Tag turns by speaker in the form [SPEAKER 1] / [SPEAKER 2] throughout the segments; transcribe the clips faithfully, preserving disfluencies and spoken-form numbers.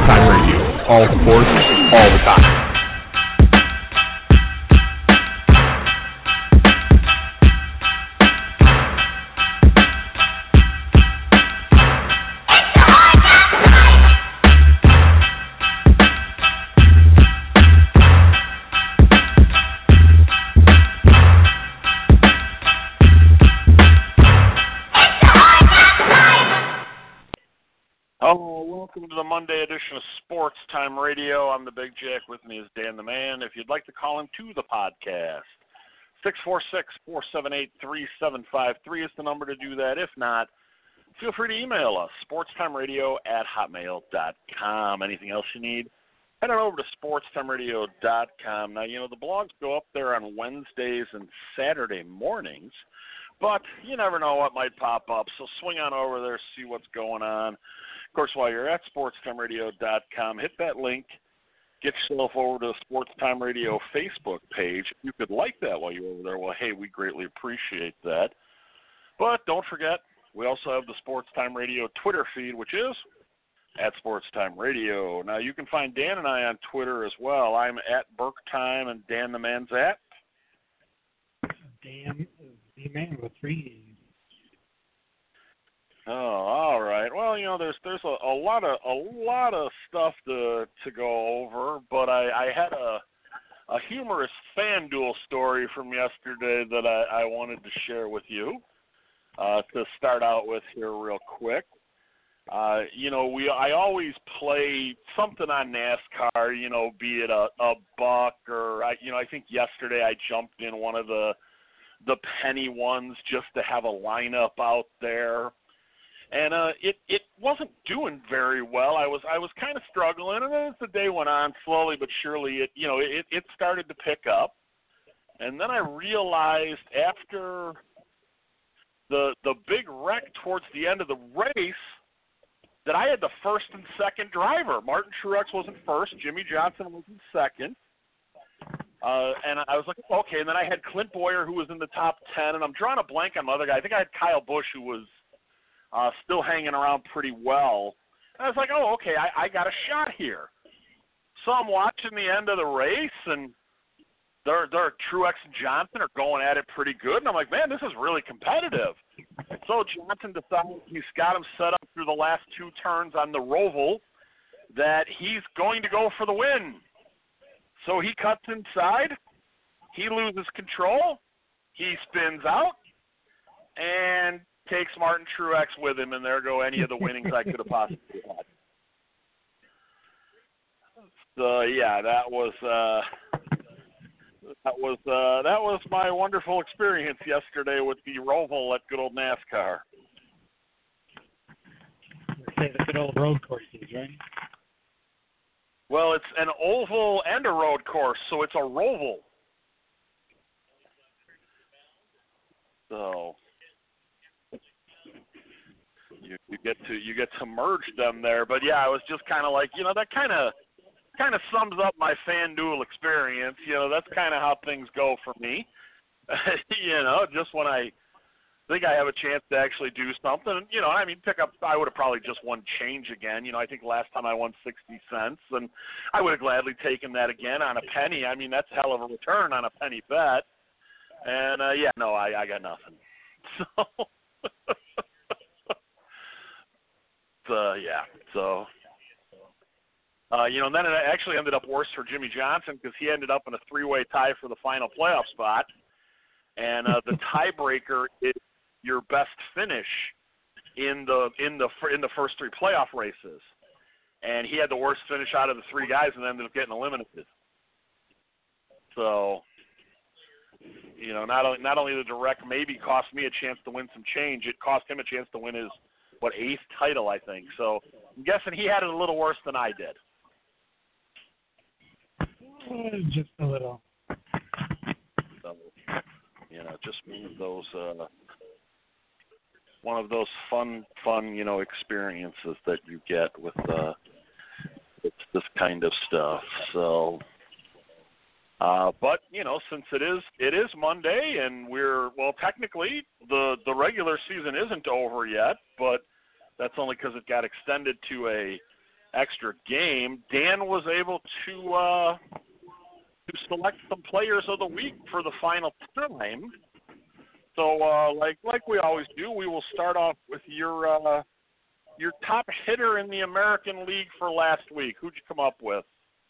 [SPEAKER 1] Time Radio. All sports, all the time.
[SPEAKER 2] Welcome to the Monday edition of Sports Time Radio. I'm the Big Jack. With me is Dan the Man. If you'd like to call into the podcast, six four six, four seven eight, three seven five three is the number to do that. If not, feel free to email us, sportstimeradio at hotmail dot com. Anything else you need, head on over to sportstimeradio dot com. Now, you know, the blogs go up there on Wednesdays and Saturday mornings, but you never know what might pop up, so swing on over there, see what's going on. Of course, while you're at sportstimeradio dot com, hit that link, get yourself over to the Sports Time Radio Facebook page. If you could like that while you're over there, well, hey, we greatly appreciate that. But don't forget, we also have the Sports Time Radio Twitter feed, which is at Sports Time Radio. Now, you can find Dan and I on Twitter as well. I'm at Burke Time, and Dan the Man's at?
[SPEAKER 3] Dan the Man with three.
[SPEAKER 2] Oh, all right. Well, you know, there's there's a, a lot of a lot of stuff to to go over, but I, I had a a humorous FanDuel story from yesterday that I, I wanted to share with you. Uh, to start out with here, real quick. Uh, you know, we I always play something on NASCAR. You know, be it a, a buck or I, you know, I think yesterday I jumped in one of the the penny ones just to have a lineup out there. And uh, it it wasn't doing very well. I was I was kind of struggling, and then as the day went on, slowly but surely, it you know it it started to pick up. And then I realized after the the big wreck towards the end of the race that I had the first and second driver. Martin Truex wasn't first, Jimmy Johnson was in second. Uh, and I was like, okay. And then I had Clint Boyer, who was in the top ten, and I'm drawing a blank on my other guy. I think I had Kyle Busch, who was Uh, still hanging around pretty well. And I was like, oh, okay, I, I got a shot here. So I'm watching the end of the race, and they're, they're Truex and Johnson are going at it pretty good. And I'm like, man, this is really competitive. So Johnson decides he's got him set up through the last two turns on the Roval that he's going to go for the win. So he cuts inside. He loses control. He spins out. And takes Martin Truex with him, and there go any of the winnings I could have possibly had. So yeah, that was uh, that was uh, that was my wonderful experience yesterday with the Roval at good old NASCAR.
[SPEAKER 3] Say the good old road courses, right?
[SPEAKER 2] Well, it's an oval and a road course, so it's a Roval. So. You, you get to you get to merge them there, but yeah, I was just kind of like, you know, that kind of kind of sums up my FanDuel experience. You know, that's kind of how things go for me. you know, just when I think I have a chance to actually do something, you know, I mean, pick up. I would have probably just won change again. You know, I think last time I won sixty cents, and I would have gladly taken that again on a penny. I mean, that's a hell of a return on a penny bet. And uh, yeah, no, I, I got nothing. So. Uh, yeah, so, uh, you know, and then it actually ended up worse for Jimmy Johnson because he ended up in a three-way tie for the final playoff spot, and uh, the tiebreaker is your best finish in the in the in the first three playoff races, and he had the worst finish out of the three guys and ended up getting eliminated. So, you know, not only not only the direct maybe cost me a chance to win some change, it cost him a chance to win his. What, eighth title, I think. So I'm guessing he had it a little worse than I did.
[SPEAKER 3] Uh, just a little.
[SPEAKER 2] So, you know, just one of those, uh, one of those fun, fun, you know, experiences that you get with, uh, with this kind of stuff. So, uh, but you know, since it is it is Monday and we're well, technically the the regular season isn't over yet, but that's only because it got extended to a extra game, Dan was able to uh, to select some players of the week for the final time. So, uh, like like we always do, we will start off with your uh, your top hitter in the American League for last week. Who'd you come up with?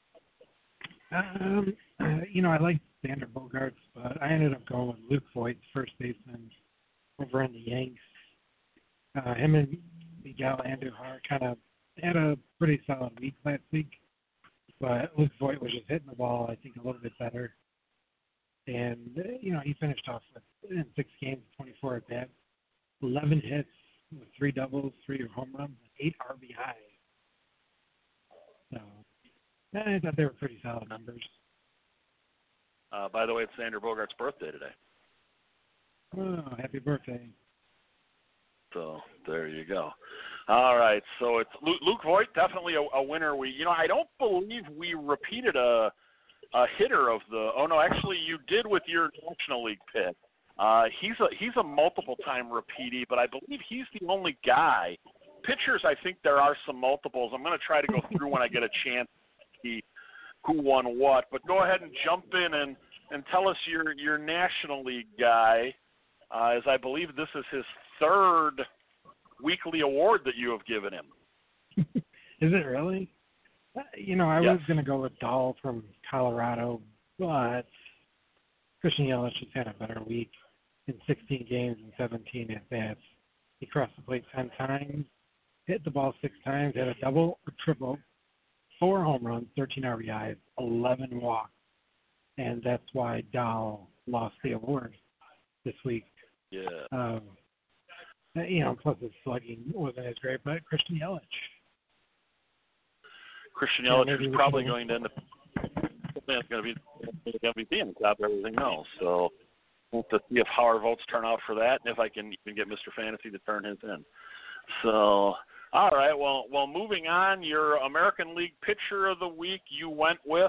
[SPEAKER 3] Um, uh, you know, I like Xander Bogaerts, but I ended up going with Luke Voigt, first baseman over in the Yanks. Uh, him and Miguel Andujar kind of had a pretty solid week last week, but Luke Voigt was just hitting the ball, I think, a little bit better. And, uh, you know, he finished off with, in six games, twenty-four at bats, eleven hits, with three doubles, three home runs, and eight R B Is. So, I thought they were pretty solid numbers.
[SPEAKER 2] Uh, by the way, it's Xander Bogaerts' birthday today.
[SPEAKER 3] Oh, happy birthday.
[SPEAKER 2] So there you go. All right, so it's Luke, Luke Voigt, definitely a, a winner. We, you know, I don't believe we repeated a a hitter of the. Oh no, actually, you did with your National League pick. Uh, he's a he's a multiple time repeatee, but I believe he's the only guy. Pitchers, I think there are some multiples. I'm going to try to go through when I get a chance to see who won what. But go ahead and jump in and, and tell us your your National League guy, uh, as I believe this is his third weekly award that you have given him.
[SPEAKER 3] Is it really? You know, I
[SPEAKER 2] yes.
[SPEAKER 3] was going to go with Dahl from Colorado, but Christian Yelich has had a better week in sixteen games and seventeen at-bats. He crossed the plate ten times, hit the ball six times, had a double, a triple, four home runs, thirteen R B Is, eleven walks, and that's why Dahl lost the award this week.
[SPEAKER 2] Yeah.
[SPEAKER 3] Um, you know, plus his slugging wasn't as great, but Christian Yelich.
[SPEAKER 2] Christian
[SPEAKER 3] Yeah,
[SPEAKER 2] Yelich
[SPEAKER 3] maybe
[SPEAKER 2] is
[SPEAKER 3] we
[SPEAKER 2] probably
[SPEAKER 3] can-
[SPEAKER 2] going to end up going to be the M V P on top of everything else. So we'll have to see if how our votes turn out for that, and if I can even get Mister Fantasy to turn his in. So, all right. Well, well, moving on, your American League Pitcher of the Week, you went with.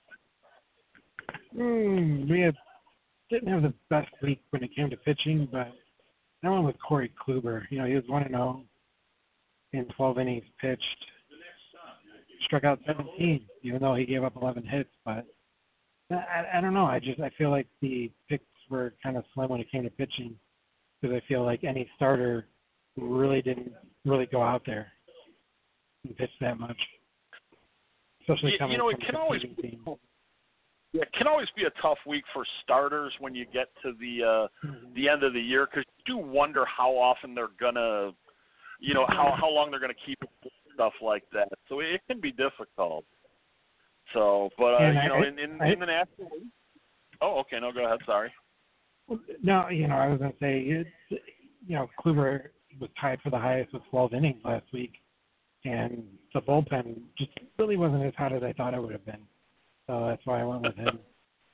[SPEAKER 3] Mm, we had, didn't have the best week when it came to pitching, but I went with Corey Kluber. You know, he was one and zero in twelve innings pitched. Struck out seventeen, even though he gave up eleven hits. But I, I don't know. I just I feel like the picks were kind of slim when it came to pitching, because I feel like any starter really didn't really go out there and pitch that much. Especially
[SPEAKER 2] You,
[SPEAKER 3] coming
[SPEAKER 2] you know, it
[SPEAKER 3] from
[SPEAKER 2] can always
[SPEAKER 3] competing teams.
[SPEAKER 2] yeah, it can always be a tough week for starters when you get to the uh,
[SPEAKER 3] Mhm.
[SPEAKER 2] the end of the year, because you do wonder how often they're gonna, you know, how how long they're gonna keep it, stuff like that. So it can be difficult. So, but uh,
[SPEAKER 3] And
[SPEAKER 2] you
[SPEAKER 3] I-
[SPEAKER 2] know, in in,
[SPEAKER 3] I-
[SPEAKER 2] in the National League. Oh, okay. No, go ahead. Sorry.
[SPEAKER 3] No, you know, I was going to say, it, you know, Kluber was tied for the highest with twelve innings last week, and the bullpen just really wasn't as hot as I thought it would have been. So that's why I went with him.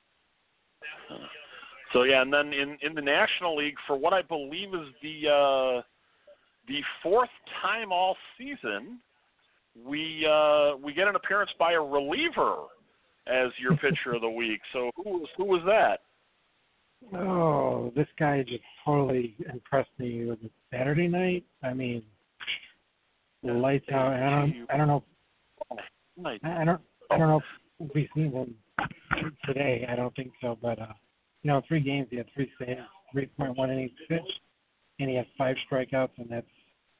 [SPEAKER 2] So yeah, and then in, in the National League, for what I believe is the uh, the fourth time all season, we uh, we get an appearance by a reliever as your pitcher of the week. So who was who was that?
[SPEAKER 3] Oh, this guy just totally impressed me. Was it Saturday night? I mean, lights out. I don't, I don't know.
[SPEAKER 2] Night.
[SPEAKER 3] I don't, I don't know if we've seen him today. I don't think so. But uh, you know, three games he had three saves, three point one innings pitched, and he had five strikeouts, and that's.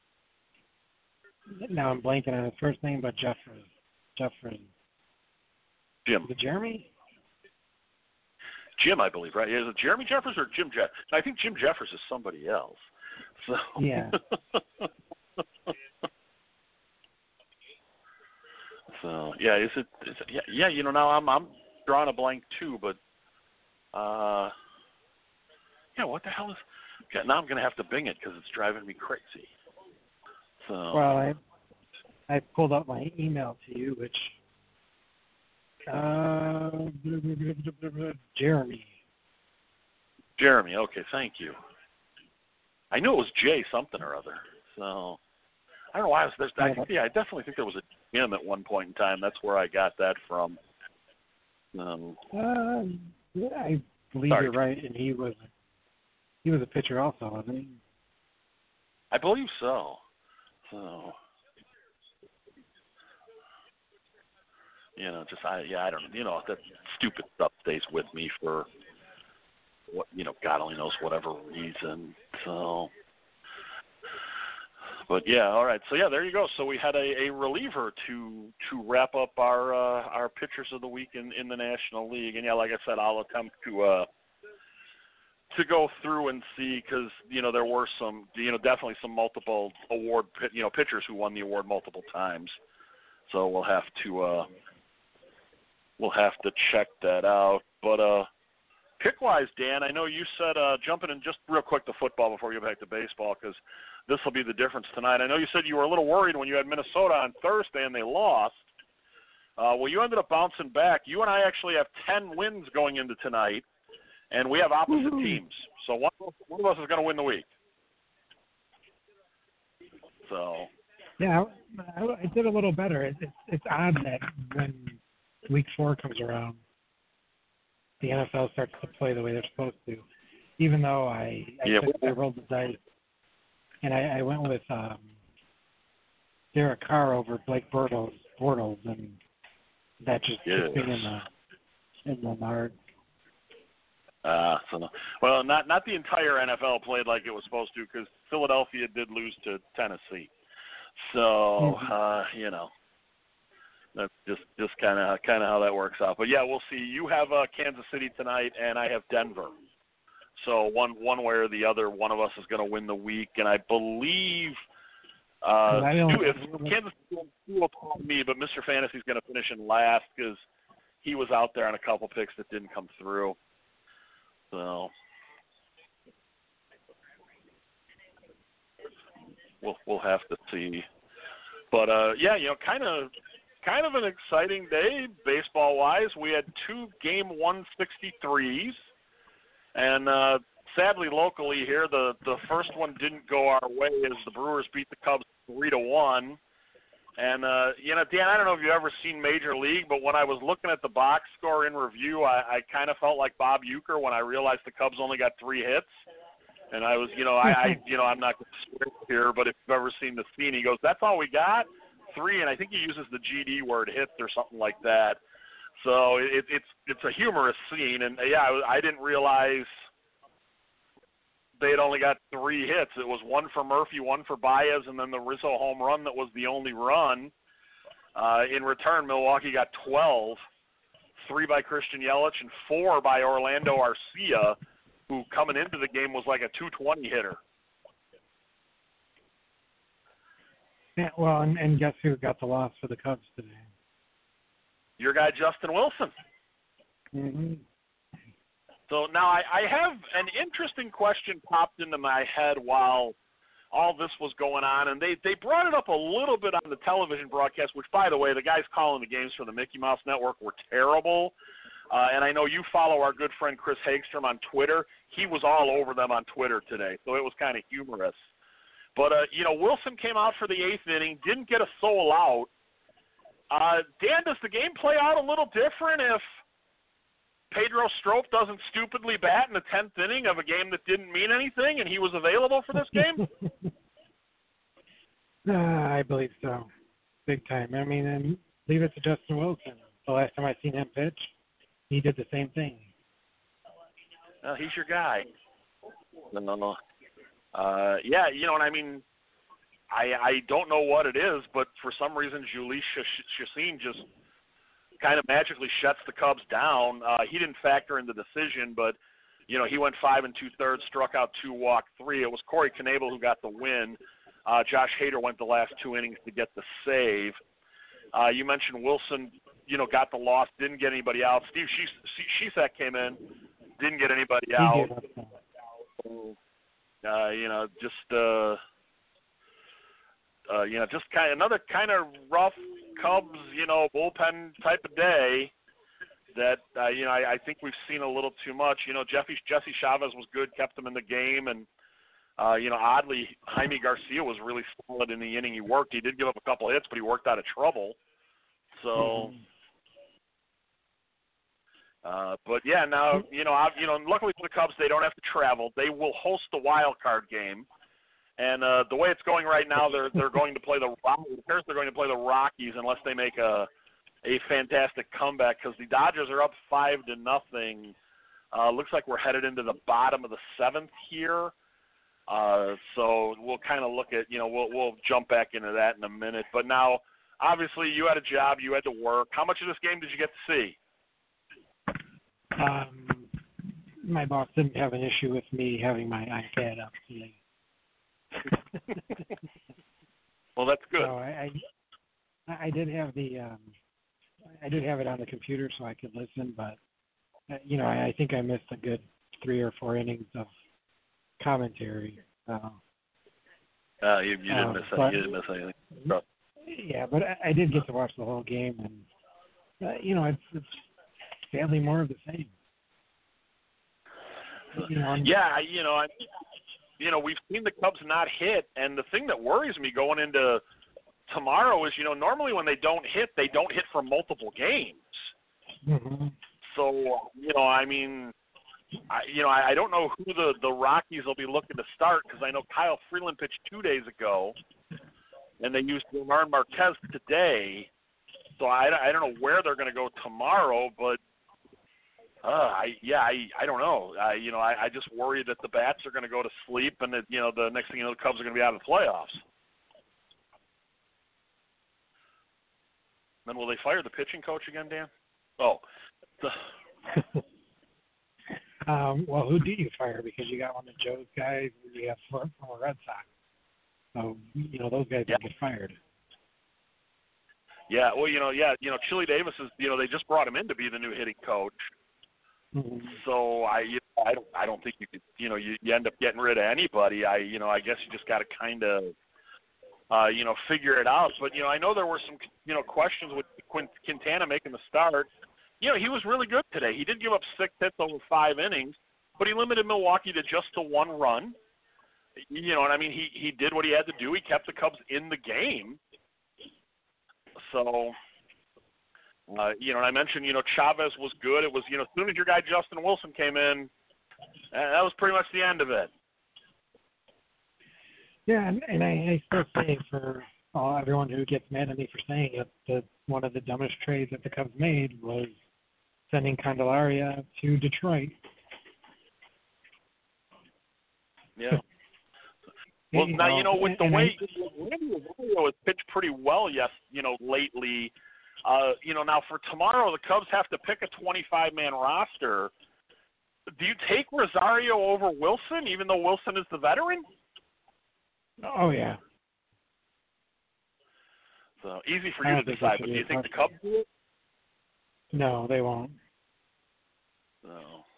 [SPEAKER 3] Now I'm blanking on his first name, but Jeffers. Jeffers.
[SPEAKER 2] Jim.
[SPEAKER 3] Is it Jeremy?
[SPEAKER 2] Jim, I believe, right? Is it Jeremy Jeffers or Jim Jeff? I think Jim Jeffers is somebody else. So
[SPEAKER 3] Yeah.
[SPEAKER 2] So yeah, is it? Is it yeah, yeah. You know, now I'm I'm drawing a blank too, but uh, yeah. What the hell is? Okay, now I'm gonna have to Bing it because it's driving me crazy. So
[SPEAKER 3] Well, I I pulled up my email to you, which uh, Jeremy.
[SPEAKER 2] Jeremy. Okay, thank you. I knew it was Jay something or other. So I don't know why I was there's. I think, yeah, I definitely think there was a Jim at one point in time. That's where I got that from. Um,
[SPEAKER 3] Uh, yeah, I believe
[SPEAKER 2] Sorry.
[SPEAKER 3] you're right, and he was he was a pitcher also, wasn't he?
[SPEAKER 2] I believe so. So, You know, just I yeah I don't you know that stupid stuff stays with me for what you know God only knows whatever reason. So, but yeah, all right. So yeah, there you go. So we had a, a reliever to to wrap up our uh, our pitchers of the week in, in the National League. And yeah, like I said, I'll attempt to uh, to go through and see because you know there were some you know definitely some multiple award you know pitchers who won the award multiple times. So we'll have to. Uh, We'll have to check that out. But uh, pick-wise, Dan, I know you said uh, jumping in just real quick to football before we get back to baseball because this will be the difference tonight. I know you said you were a little worried when you had Minnesota on Thursday and they lost. Uh, well, you ended up bouncing back. You and I actually have ten wins going into tonight, and we have opposite Woo-hoo. teams. So one, one of us is going to win the week. So.
[SPEAKER 3] Yeah, I, I did a little better. It, it's, it's odd that when Week four comes around, the N F L starts to play the way they're supposed to. Even though I, I,
[SPEAKER 2] yeah.
[SPEAKER 3] took, I rolled the dice, and I, I went with um, Derek Carr over Blake Bortles, Bortles and that just
[SPEAKER 2] yes.
[SPEAKER 3] took me in the in the nard.
[SPEAKER 2] Uh, so no. Well, not not the entire N F L played like it was supposed to because Philadelphia did lose to Tennessee. So mm-hmm. uh, you know. That's just just kind of kind of how that works out. But yeah, we'll see. You have uh, Kansas City tonight, and I have Denver. So one one way or the other, one of us is going to win the week. And I believe uh, Stu, if Kansas City will call me, but Mister Fantasy is going to finish in last because he was out there on a couple picks that didn't come through. So we'll we'll have to see. But uh, yeah, you know, kind of. Kind of an exciting day, baseball-wise. We had two Game one sixty-threes, and uh, sadly, locally here, the, the first one didn't go our way as the Brewers beat the Cubs three to one. And, uh, you know, Dan, I don't know if you've ever seen Major League, but when I was looking at the box score in review, I, I kind of felt like Bob Uecker when I realized the Cubs only got three hits. And I was, you know, I, I you know, I'm not going to swear here, but if you've ever seen the scene, he goes, "That's all we got." Three, and I think he uses the G D word hits or something like that. So it, it's it's a humorous scene, and yeah, I, I didn't realize they had only got three hits. It was one for Murphy, one for Baez, and then the Rizzo home run that was the only run. Uh, in return, Milwaukee got twelve, three by Christian Yelich and four by Orlando Arcia, who coming into the game was like a two twenty hitter.
[SPEAKER 3] Yeah, well, and, and guess who got the loss for the Cubs today?
[SPEAKER 2] Your guy, Justin Wilson.
[SPEAKER 3] Mm-hmm.
[SPEAKER 2] So now I, I have an interesting question popped into my head while all this was going on, and they, they brought it up a little bit on the television broadcast, which, by the way, the guys calling the games for the Mickey Mouse Network were terrible. Uh, and I know you follow our good friend Chris Hagstrom on Twitter. He was all over them on Twitter today, so it was kind of humorous. But, uh, you know, Wilson came out for the eighth inning, didn't get a soul out. Uh, Dan, does the game play out a little different if Pedro Strop doesn't stupidly bat in the tenth inning of a game that didn't mean anything and he was available for this game?
[SPEAKER 3] uh, I believe so. Big time. I mean, and leave it to Justin Wilson. The last time I seen him pitch, he did the same thing.
[SPEAKER 2] Well, he's your guy. No, no, no. Uh, yeah, you know, and I mean, I I don't know what it is, but for some reason, Jhoulys Chacin just kind of magically shuts the Cubs down. Uh, he didn't factor in the decision, but, you know, he went five and two-thirds, struck out two, walked three. It was Corey Knebel who got the win. Uh, Josh Hader went the last two innings to get the save. Uh, you mentioned Wilson, you know, got the loss, didn't get anybody out. Steve Cishek came in, didn't get anybody out. Uh, you know, just uh, uh, you know, just kind of another kind of rough Cubs, you know, bullpen type of day that uh, you know I, I think we've seen a little too much. You know, Jeffy, Jesse Chavez was good, kept them in the game, and uh, you know, oddly, Jaime Garcia was really solid in the inning he worked. He did give up a couple hits, but he worked out of trouble. So. Mm-hmm. Uh, but yeah, now you know, I, you know. Luckily for the Cubs, they don't have to travel. They will host the wild card game, and uh, the way it's going right now, they're they're going to play the Rockies. They're going to play the Rockies unless they make a a fantastic comeback because the Dodgers are up five to nothing. Uh, looks like we're headed into the bottom of the seventh here. Uh, so we'll kind of look at, you know, we'll we'll jump back into that in a minute. But now, obviously, you had a job, you had to work. How much of this game did you get to see?
[SPEAKER 3] Um, my boss didn't have an issue with me having my iPad up today.
[SPEAKER 2] Well, that's good.
[SPEAKER 3] So I, I, I did have the, um, I did have it on the computer so I could listen, but uh, you know, I, I think I missed a good three or four innings of commentary. Uh,
[SPEAKER 2] uh, you, you didn't
[SPEAKER 3] uh,
[SPEAKER 2] miss
[SPEAKER 3] but,
[SPEAKER 2] anything. You didn't miss anything. No.
[SPEAKER 3] Yeah, but I, I did get to watch the whole game, and uh, you know, it's, it's sadly more of the same. You know,
[SPEAKER 2] yeah, you know, I, you know, we've seen the Cubs not hit, and the thing that worries me going into tomorrow is, you know, normally when they don't hit, they don't hit for multiple games.
[SPEAKER 3] Mm-hmm.
[SPEAKER 2] So, you know, I mean, I, you know, I, I don't know who the, the Rockies will be looking to start because I know Kyle Freeland pitched two days ago, and they used Omar Marquez today. So I, I don't know where they're going to go tomorrow, but uh, I yeah, I, I don't know. I, you know, I, I just worry that the bats are going to go to sleep, and that, you know, the next thing you know, the Cubs are going to be out of the playoffs. Then will they fire the pitching coach again, Dan? Oh. The,
[SPEAKER 3] um, well, who do you fire? Because you got one of Joe's guys, and you have four from the Red Sox. So, you know, those guys
[SPEAKER 2] yeah.
[SPEAKER 3] don't get fired.
[SPEAKER 2] Yeah, well, you know, yeah, you know, Chili Davis is, you know, they just brought him in to be the new hitting coach.
[SPEAKER 3] Mm-hmm.
[SPEAKER 2] So I, you know, I don't, I don't think you could, you know, you, you end up getting rid of anybody. I, you know, I guess you just got to kind of, uh, you know, figure it out. But you know, I know there were some, you know, questions with Quint- Quintana making the start. You know, he was really good today. He did give up six hits over five innings, but he limited Milwaukee to just to one run. You know, and I mean, he he did what he had to do. He kept the Cubs in the game. So, uh, you know, and I mentioned, you know, Chavez was good. It was, you know, as soon as your guy Justin Wilson came in, that was pretty much the end of it.
[SPEAKER 3] Yeah, and, and I, I still say for uh, everyone who gets mad at me for saying it, that one of the dumbest trades that the Cubs made was sending Candelaria to Detroit.
[SPEAKER 2] Yeah. Well,
[SPEAKER 3] you
[SPEAKER 2] now,
[SPEAKER 3] know,
[SPEAKER 2] you know, with the
[SPEAKER 3] and
[SPEAKER 2] way
[SPEAKER 3] I,
[SPEAKER 2] Randy Rosario has pitched pretty well, yes, you know, lately, uh, you know, now for tomorrow, the Cubs have to pick a twenty-five man roster. Do you take Rosario over Wilson, even though Wilson is the veteran?
[SPEAKER 3] Oh, yeah.
[SPEAKER 2] So easy for
[SPEAKER 3] I
[SPEAKER 2] you
[SPEAKER 3] don't
[SPEAKER 2] to
[SPEAKER 3] think
[SPEAKER 2] decide,
[SPEAKER 3] that
[SPEAKER 2] but
[SPEAKER 3] should
[SPEAKER 2] do you
[SPEAKER 3] be
[SPEAKER 2] think
[SPEAKER 3] a
[SPEAKER 2] the Cubs do it?
[SPEAKER 3] No, they won't.
[SPEAKER 2] No.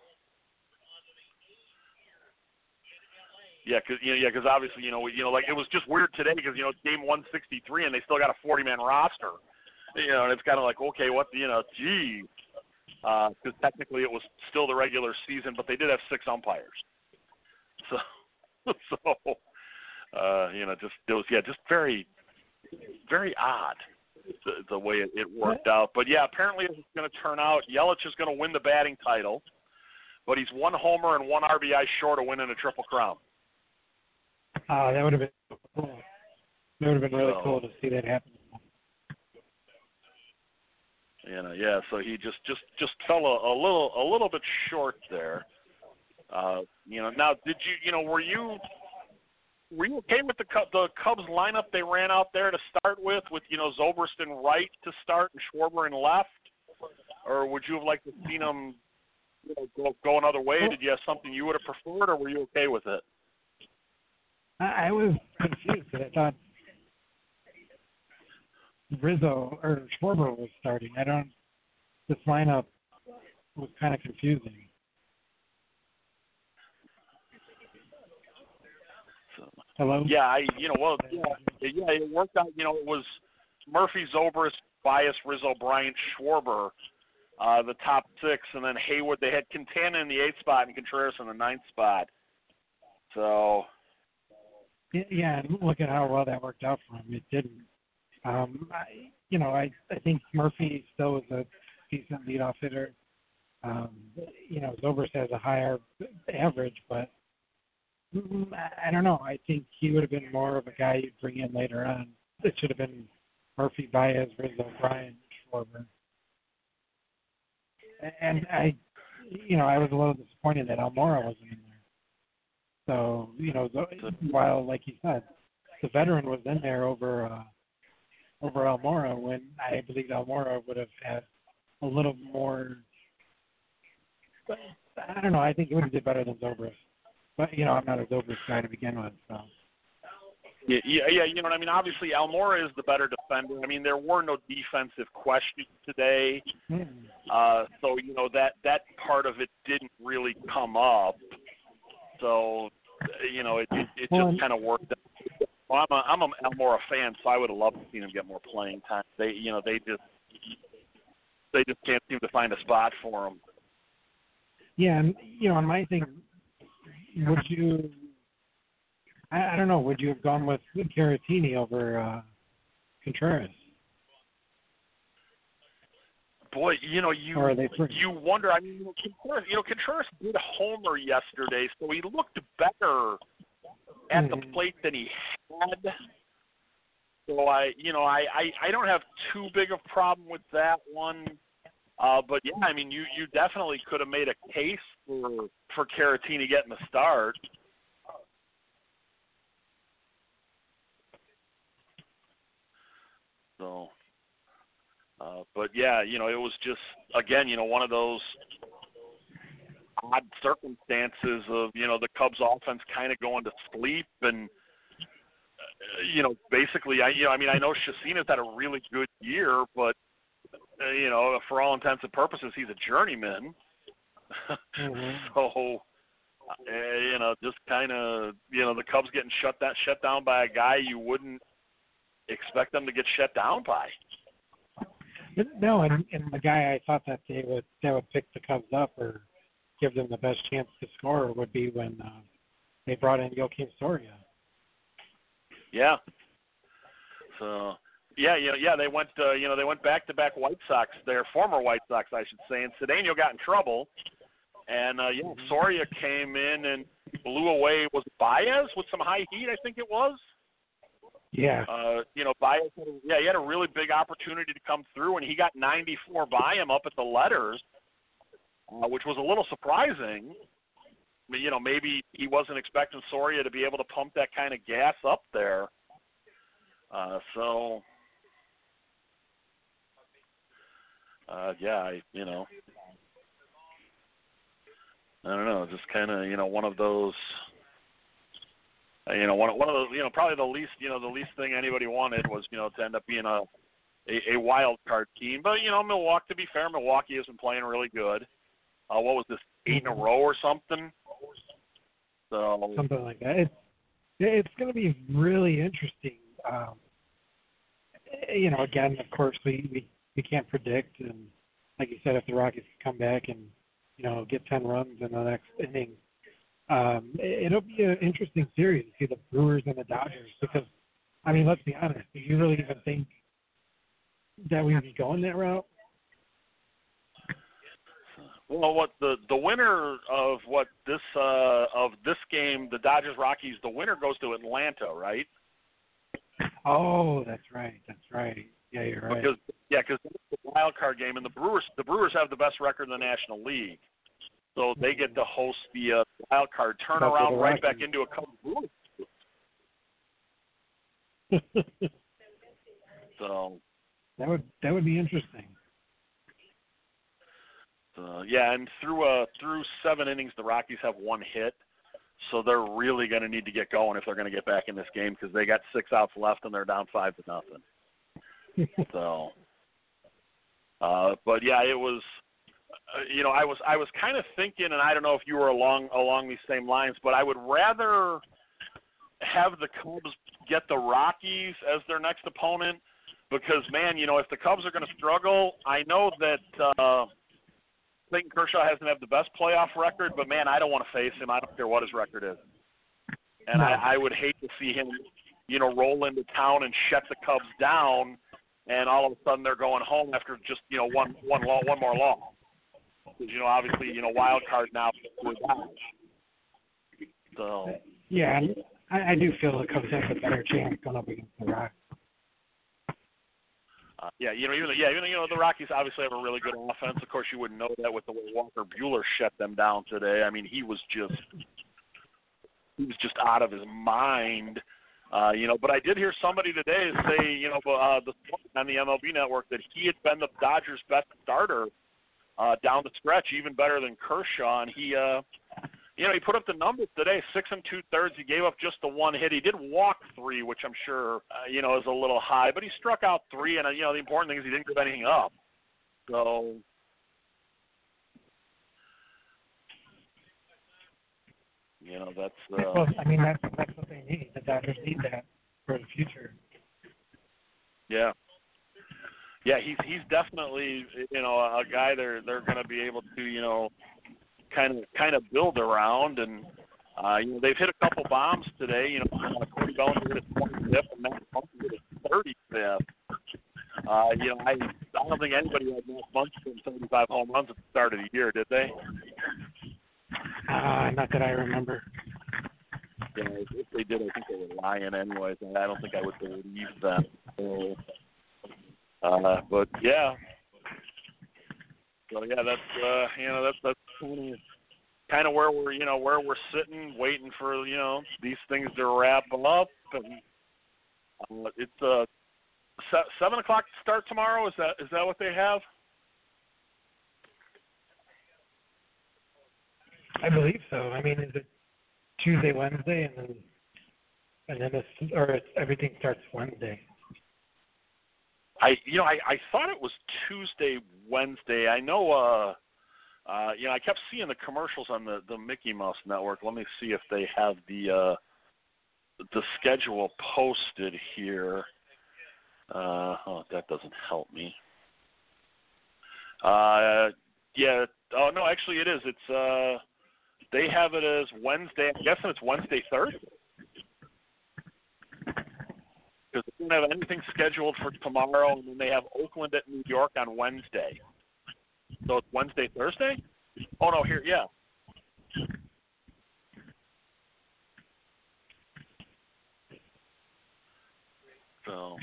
[SPEAKER 2] Yeah, because you know, yeah, because obviously, you know, you know, like it was just weird today because you know it's game one sixty-three and they still got a forty man roster, you know, and it's kind of like, okay, what, you know, gee, because uh, technically it was still the regular season, but they did have six umpires, so, so, uh, you know, just it was, yeah, just very, very odd the, the way it, it worked out. But yeah, apparently it's going to turn out Yelich is going to win the batting title, but he's one homer and one R B I short of winning a triple crown.
[SPEAKER 3] Uh, that would have been cool. That would have been really
[SPEAKER 2] So,
[SPEAKER 3] cool to see that happen.
[SPEAKER 2] You know, yeah. So he just, just, just fell a, a little, a little bit short there. Uh, you know. Now, did you, you know, were you, were you okay with the the Cubs lineup they ran out there to start with, with you know Zobrist in right to start and Schwarber in left, or would you have liked to have seen them you know, go, go another way? Did you have something you would have preferred, or were you okay with it?
[SPEAKER 3] I, I was confused because I thought Rizzo or Schwarber was starting. I don't. This lineup was kind of confusing.
[SPEAKER 2] So,
[SPEAKER 3] Hello.
[SPEAKER 2] yeah, I you know well yeah yeah it worked out. You know it was Murphy, Zobrist, Bias, Rizzo, Bryant, Schwarber, uh, the top six, and then Hayward. They had Quintana in the eighth spot and Contreras in the ninth spot. So.
[SPEAKER 3] Yeah, and look at how well that worked out for him. It didn't. Um, I, you know, I I think Murphy still is a decent leadoff hitter. Um, you know, Zobrist has a higher average, but mm, I, I don't know. I think he would have been more of a guy you'd bring in later on. It should have been Murphy, Baez, Rizzo, Bryant, Schwarber. and I, you know, I was a little disappointed that Almora wasn't in there. So, you know, the, while, like you said, the veteran was in there over uh, over Almora, when I believe Almora would have had a little more. But I don't know. I think he would have did better than Zobrist. But, you know, I'm not a Zobrist guy to begin with, so.
[SPEAKER 2] Yeah, yeah, yeah, you know what I mean? Obviously, Almora is the better defender. I mean, there were no defensive questions today.
[SPEAKER 3] Mm.
[SPEAKER 2] Uh, so, you know, that, that part of it didn't really come up. So, you know, it, it, it
[SPEAKER 3] Well,
[SPEAKER 2] just kind of worked out. Well, I'm a, I'm a Almora fan, so I would have loved to see him get more playing time. They, you know, they just, they just can't seem to find a spot for him.
[SPEAKER 3] Yeah, and, you know, on my thing, would you, I, I don't know, would you have gone with Caratini over uh, Contreras?
[SPEAKER 2] Boy, you know, you
[SPEAKER 3] Or are they free?
[SPEAKER 2] you wonder. I mean, you know, Contreras, you know, Contreras did a homer yesterday, so he looked better at
[SPEAKER 3] mm-hmm.
[SPEAKER 2] the plate than he had. So I, you know, I, I, I don't have too big of a problem with that one. Uh, but yeah, I mean, you, you definitely could have made a case for for Caratini getting the start. So, uh, but yeah, you know, it was just again, you know, one of those odd circumstances of, you know, the Cubs offense kind of going to sleep and, uh, you know, basically, I, you know, I mean, I know Chacina's had a really good year, but, uh, you know, for all intents and purposes, he's a journeyman.
[SPEAKER 3] Mm-hmm.
[SPEAKER 2] So, uh, you know, just kind of, you know, the Cubs getting shut down, shut down by a guy you wouldn't expect them to get shut down by.
[SPEAKER 3] No, and, and the guy I thought that they would that would pick the Cubs up or give them the best chance to score would be when uh, they brought in Joakim Soria.
[SPEAKER 2] Yeah. So, yeah, you know, yeah, they went, uh, you know, they went back to back White Sox. Their former White Sox, I should say, and Cedeno got in trouble, and uh, yeah, Soria came in and blew away. Was it Baez with some high heat? I think it was.
[SPEAKER 3] Yeah.
[SPEAKER 2] Uh, you know, Baez, yeah, he had a really big opportunity to come through, and he got ninety-four by him up at the letters, uh, which was a little surprising. I mean, you know, maybe he wasn't expecting Soria to be able to pump that kind of gas up there. Uh, so, uh, yeah, I, you know, I don't know, just kind of, you know, one of those. Uh, you know, one one of those, you know, probably the least, you know, the least thing anybody wanted was, you know, to end up being a, a, a wild card team. But, you know, Milwaukee, to be fair, Milwaukee has been playing really good. Uh, what was this, eight in a row or something? So
[SPEAKER 3] Something like that. It's, it's going to be really interesting. Um, you know, again, of course, we, we, we can't predict. And like you said, if the Rockies come back and, you know, get ten runs in the next inning, Um, it'll be an interesting series to see the Brewers and the Dodgers because, I mean, let's be honest, do you really even think that we would be going that route?
[SPEAKER 2] Well, what the the winner of what this uh, of this game, the Dodgers Rockies, the winner goes to Atlanta, right?
[SPEAKER 3] Oh, that's right, that's right. Yeah, you're right.
[SPEAKER 2] Because yeah, because it's the wild card game, and the Brewers the Brewers have the best record in the National League. So they get to host the uh, wild card turnaround right back into a Cubs Brewers. So
[SPEAKER 3] that would that would be interesting.
[SPEAKER 2] Uh, yeah, and through uh, through seven innings, the Rockies have one hit. So they're really going to need to get going if they're going to get back in this game because they got six outs left and they're down five to nothing. So, uh, but yeah, it was. Uh, you know, I was I was kind of thinking, and I don't know if you were along along these same lines, but I would rather have the Cubs get the Rockies as their next opponent because, man, you know, if the Cubs are going to struggle, I know that uh, Clayton Kershaw hasn't had the best playoff record, but, man, I don't want to face him. I don't care what his record is. And
[SPEAKER 3] no.
[SPEAKER 2] I, I would hate to see him, you know, roll into town and shut the Cubs down, and all of a sudden they're going home after just, you know, one one law, one more loss. Because, you know, obviously, you know, wild card now with Dodge. So.
[SPEAKER 3] Yeah, I, I do feel the Cubs have a better chance going up against the Rockies.
[SPEAKER 2] Uh, yeah, you know, even yeah, even you know, the Rockies obviously have a really good offense. Of course, you wouldn't know that with the way Walker Buehler shut them down today. I mean, he was just he was just out of his mind. Uh, you know, but I did hear somebody today say, you know, uh, the, on the M L B Network that he had been the Dodgers' best starter uh, down the stretch, even better than Kershaw. And he, uh, you know, he put up the numbers today, six and two thirds. He gave up just the one hit. He did walk three, which I'm sure, uh, you know, is a little high, but he struck out three. And, uh, you know, the important thing is he didn't give anything up. So, you know, that's. Uh,
[SPEAKER 3] well, I mean, that's that's what they need. The Dodgers need that for the future.
[SPEAKER 2] Yeah. Yeah, he's he's definitely, you know, a guy they're they're going to be able to, you know, kind of kind of build around, and uh, you know, they've hit a couple bombs today. You know, uh, Cody Bellinger hit his twenty-fifth, and Matt Muncy hit his thirty-fifth. Uh, you know, I I don't think anybody had Matt Muncy hitting seventy-five home runs at the start of the year, did they?
[SPEAKER 3] Uh, not that I remember.
[SPEAKER 2] Yeah, if they did, I think they were lying anyways. And I don't think I would believe them. So, uh, but yeah, so yeah, that's uh, you know that's that's kind of kind of where we're you know where we're sitting, waiting for you know these things to wrap up. And uh, it's uh se- seven o'clock start tomorrow. Is that is that what they have?
[SPEAKER 3] I believe so. I mean, is it Tuesday, Wednesday, and then and then it's, or it's, everything starts Wednesday?
[SPEAKER 2] I you know I, I thought it was Tuesday, Wednesday. I know uh uh you know I kept seeing the commercials on the, the Mickey Mouse Network. Let me see if they have the uh the schedule posted here. Uh oh, that doesn't help me. Uh yeah, oh no, actually it is. It's uh they have it as Wednesday. I'm guessing it's Wednesday, Thursday. Because they don't have anything scheduled for tomorrow, and then they have Oakland at New York on Wednesday. So it's Wednesday, Thursday? Oh, no, here, yeah. So.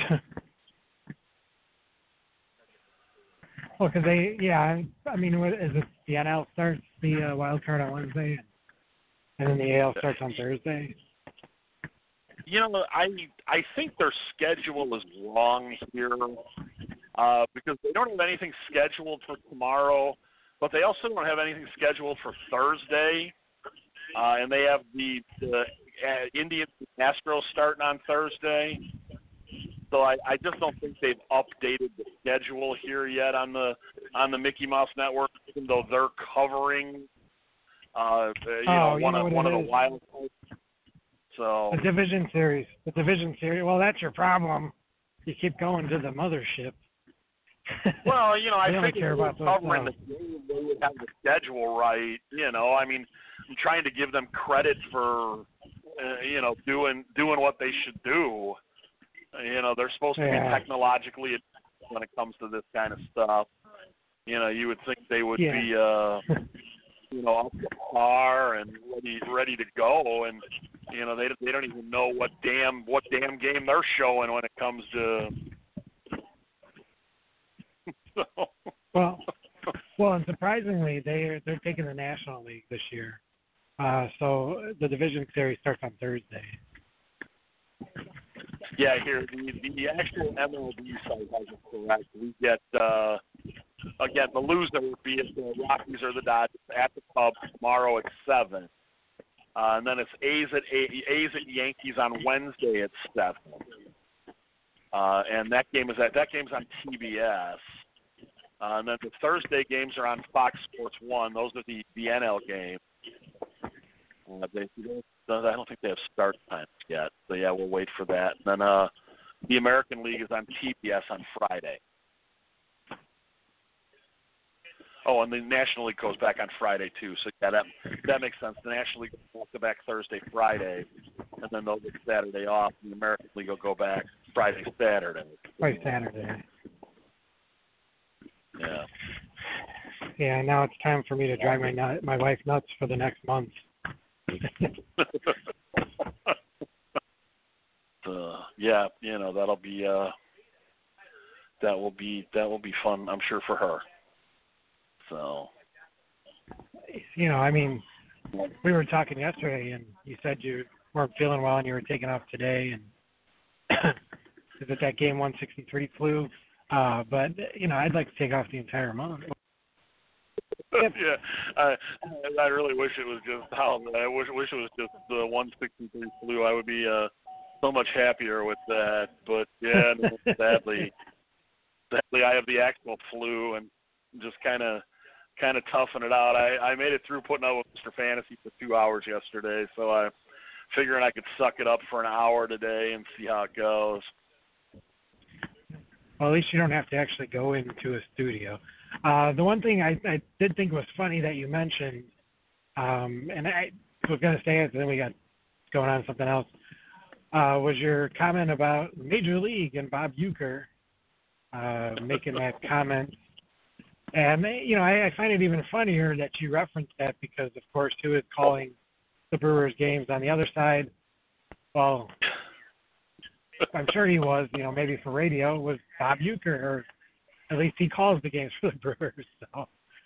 [SPEAKER 3] Well, because they, yeah, I mean, what, is it the N L starts the uh, wild card on Wednesday, and then the A L starts on Thursday?
[SPEAKER 2] You know, I I think their schedule is wrong here uh, because they don't have anything scheduled for tomorrow, but they also don't have anything scheduled for Thursday, uh, and they have the, the uh, Indians and Astros starting on Thursday. So I, I just don't think they've updated the schedule here yet on the on the Mickey Mouse Network, even though they're covering uh, you
[SPEAKER 3] oh,
[SPEAKER 2] know
[SPEAKER 3] you
[SPEAKER 2] one
[SPEAKER 3] know
[SPEAKER 2] of
[SPEAKER 3] what
[SPEAKER 2] one
[SPEAKER 3] it
[SPEAKER 2] of the
[SPEAKER 3] is.
[SPEAKER 2] wild cards. So
[SPEAKER 3] The division series. The division series. Well, that's your problem. You keep going to the mothership.
[SPEAKER 2] well, you know, I
[SPEAKER 3] only
[SPEAKER 2] think if
[SPEAKER 3] care
[SPEAKER 2] they were
[SPEAKER 3] about those
[SPEAKER 2] covering
[SPEAKER 3] stuff.
[SPEAKER 2] the game, they would have the schedule right. You know, I mean, I'm trying to give them credit for uh, you know doing doing what they should do. You know, they're supposed to
[SPEAKER 3] Yeah.
[SPEAKER 2] be technologically advanced when it comes to this kind of stuff. You know, you would think they would
[SPEAKER 3] Yeah.
[SPEAKER 2] be, uh, you know, up to par and ready, ready to go. And you know, they they don't even know what damn what damn game they're showing when it comes to. so.
[SPEAKER 3] Well, well, and surprisingly, they they're taking the National League this year. Uh, so the division series starts on Thursday.
[SPEAKER 2] Yeah, here the the actual M L B site has it correct. We get uh, again the loser would be if the Rockies or the Dodgers at the Cubs tomorrow at seven, uh, and then it's A's at A's at Yankees on Wednesday at seven, uh, and that game is at that game's on T B S. Uh, and then the Thursday games are on Fox Sports One. Those are the the N L games. Uh, they, I don't think they have start times yet. So, yeah, we'll wait for that. And then uh, the American League is on T B S on Friday. Oh, and the National League goes back on Friday, too. So, yeah, that that makes sense. The National League will go back Thursday, Friday, and then they'll get Saturday off. And the American League will go back Friday, Saturday.
[SPEAKER 3] Right, Saturday.
[SPEAKER 2] Yeah.
[SPEAKER 3] Yeah, now it's time for me to drive my nut, my wife nuts for the next month.
[SPEAKER 2] uh, yeah, you know, that'll be uh that will be that will be fun, I'm sure, for her. So,
[SPEAKER 3] you know, I mean, we were talking yesterday, and you said you weren't feeling well, and you were taking off today, and is it that game one sixty-three flu? Uh, but you know, I'd like to take off the entire month.
[SPEAKER 2] yeah, I I really wish it was just how I wish wish it was just the one sixty-three flu. I would be uh, so much happier with that. But yeah, no, sadly, sadly, I have the actual flu and just kind of kind of toughing it out. I I made it through putting out with Mister Fantasy for two hours yesterday, so I figuring I could suck it up for an hour today and see how it goes.
[SPEAKER 3] Well, at least you don't have to actually go into a studio. Uh, the one thing I, I did think was funny that you mentioned, um, and I was going to say it, but then we got going on something else, uh, was your comment about Major League and Bob Uecker uh, making that comment. And, you know, I, I find it even funnier that you referenced that because, of course, who is calling the Brewers games on the other side? Well, I'm sure he was, you know, maybe for radio, was Bob Uecker, or at least he calls the games for the Brewers. So,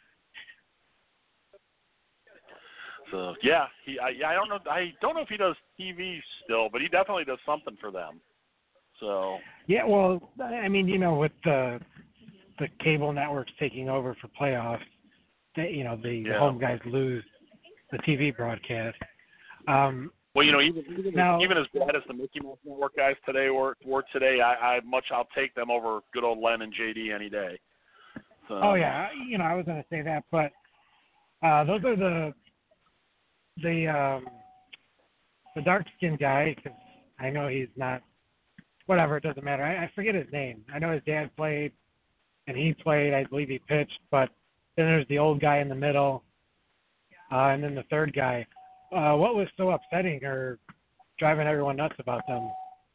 [SPEAKER 2] so yeah, he I, I don't know I don't know if he does T V still, but he definitely does something for them. So
[SPEAKER 3] yeah, well, I mean, you know, with the the cable networks taking over for playoffs, they, you know, the,
[SPEAKER 2] yeah.
[SPEAKER 3] the home guys lose the T V broadcast. Um,
[SPEAKER 2] Well, you know, even even,
[SPEAKER 3] now,
[SPEAKER 2] even as bad as the Mickey Mouse Network guys today were, were today, I, I much I'll take them over good old Len and J D any day. So.
[SPEAKER 3] Oh yeah, you know, I was going to say that, but uh, those are the the um, the dark skinned guy, because I know he's not. Whatever, it doesn't matter. I, I forget his name. I know his dad played, and he played. I believe he pitched, but then there's the old guy in the middle, uh, and then the third guy. Uh, what was so upsetting or driving everyone nuts about them?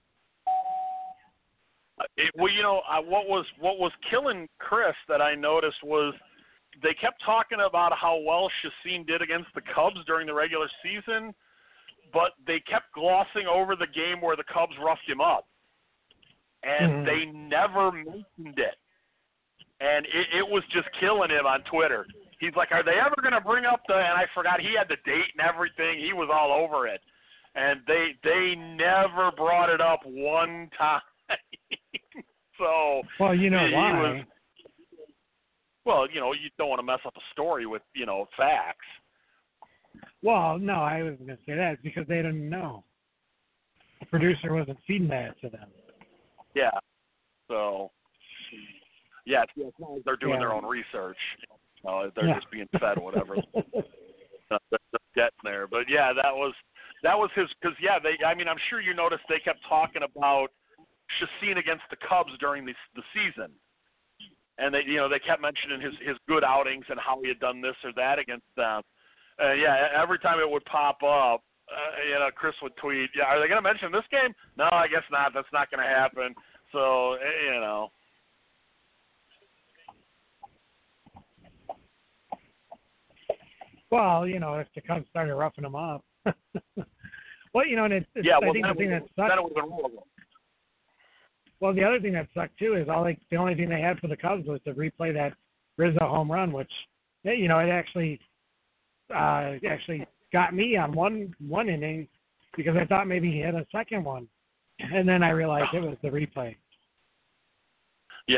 [SPEAKER 2] It, well, you know, uh, what was what was killing Chris that I noticed was they kept talking about how well Chacín did against the Cubs during the regular season, but they kept glossing over the game where the Cubs roughed him up, and mm-hmm. they never mentioned it, and it, it was just killing him on Twitter. He's like, are they ever going to bring up the, and I forgot he had the date and everything. He was all over it. And they they never brought it up one time. So,
[SPEAKER 3] well, you know
[SPEAKER 2] he
[SPEAKER 3] why?
[SPEAKER 2] Was, well, you know, you don't want to mess up a story with, you know, facts.
[SPEAKER 3] Well, no, I was going to say that. It's because they didn't know. The producer wasn't feeding that to them.
[SPEAKER 2] Yeah. So, yeah, it's, it's not like they're doing
[SPEAKER 3] yeah.
[SPEAKER 2] their own research. Uh, they're
[SPEAKER 3] yeah.
[SPEAKER 2] just being fed whatever uh, they're getting there. But yeah, that was that was his. Because yeah, they. I mean, I'm sure you noticed they kept talking about Chacín against the Cubs during the the season, and they, you know, they kept mentioning his his good outings and how he had done this or that against them. Uh, yeah, every time it would pop up, uh, you know, Chris would tweet, "Yeah, are they going to mention this game? No, I guess not. That's not going to happen." So you know.
[SPEAKER 3] Well, you know, if the Cubs started roughing them up. well, you know, and it's, it's
[SPEAKER 2] yeah,
[SPEAKER 3] I
[SPEAKER 2] well,
[SPEAKER 3] think the thing that sucked. Well, the other thing that sucked too is all like the only thing they had for the Cubs was to replay that Rizzo home run, which, you know, it actually uh, actually got me on one one inning because I thought maybe he had a second one, and then I realized it was the replay.
[SPEAKER 2] Yeah.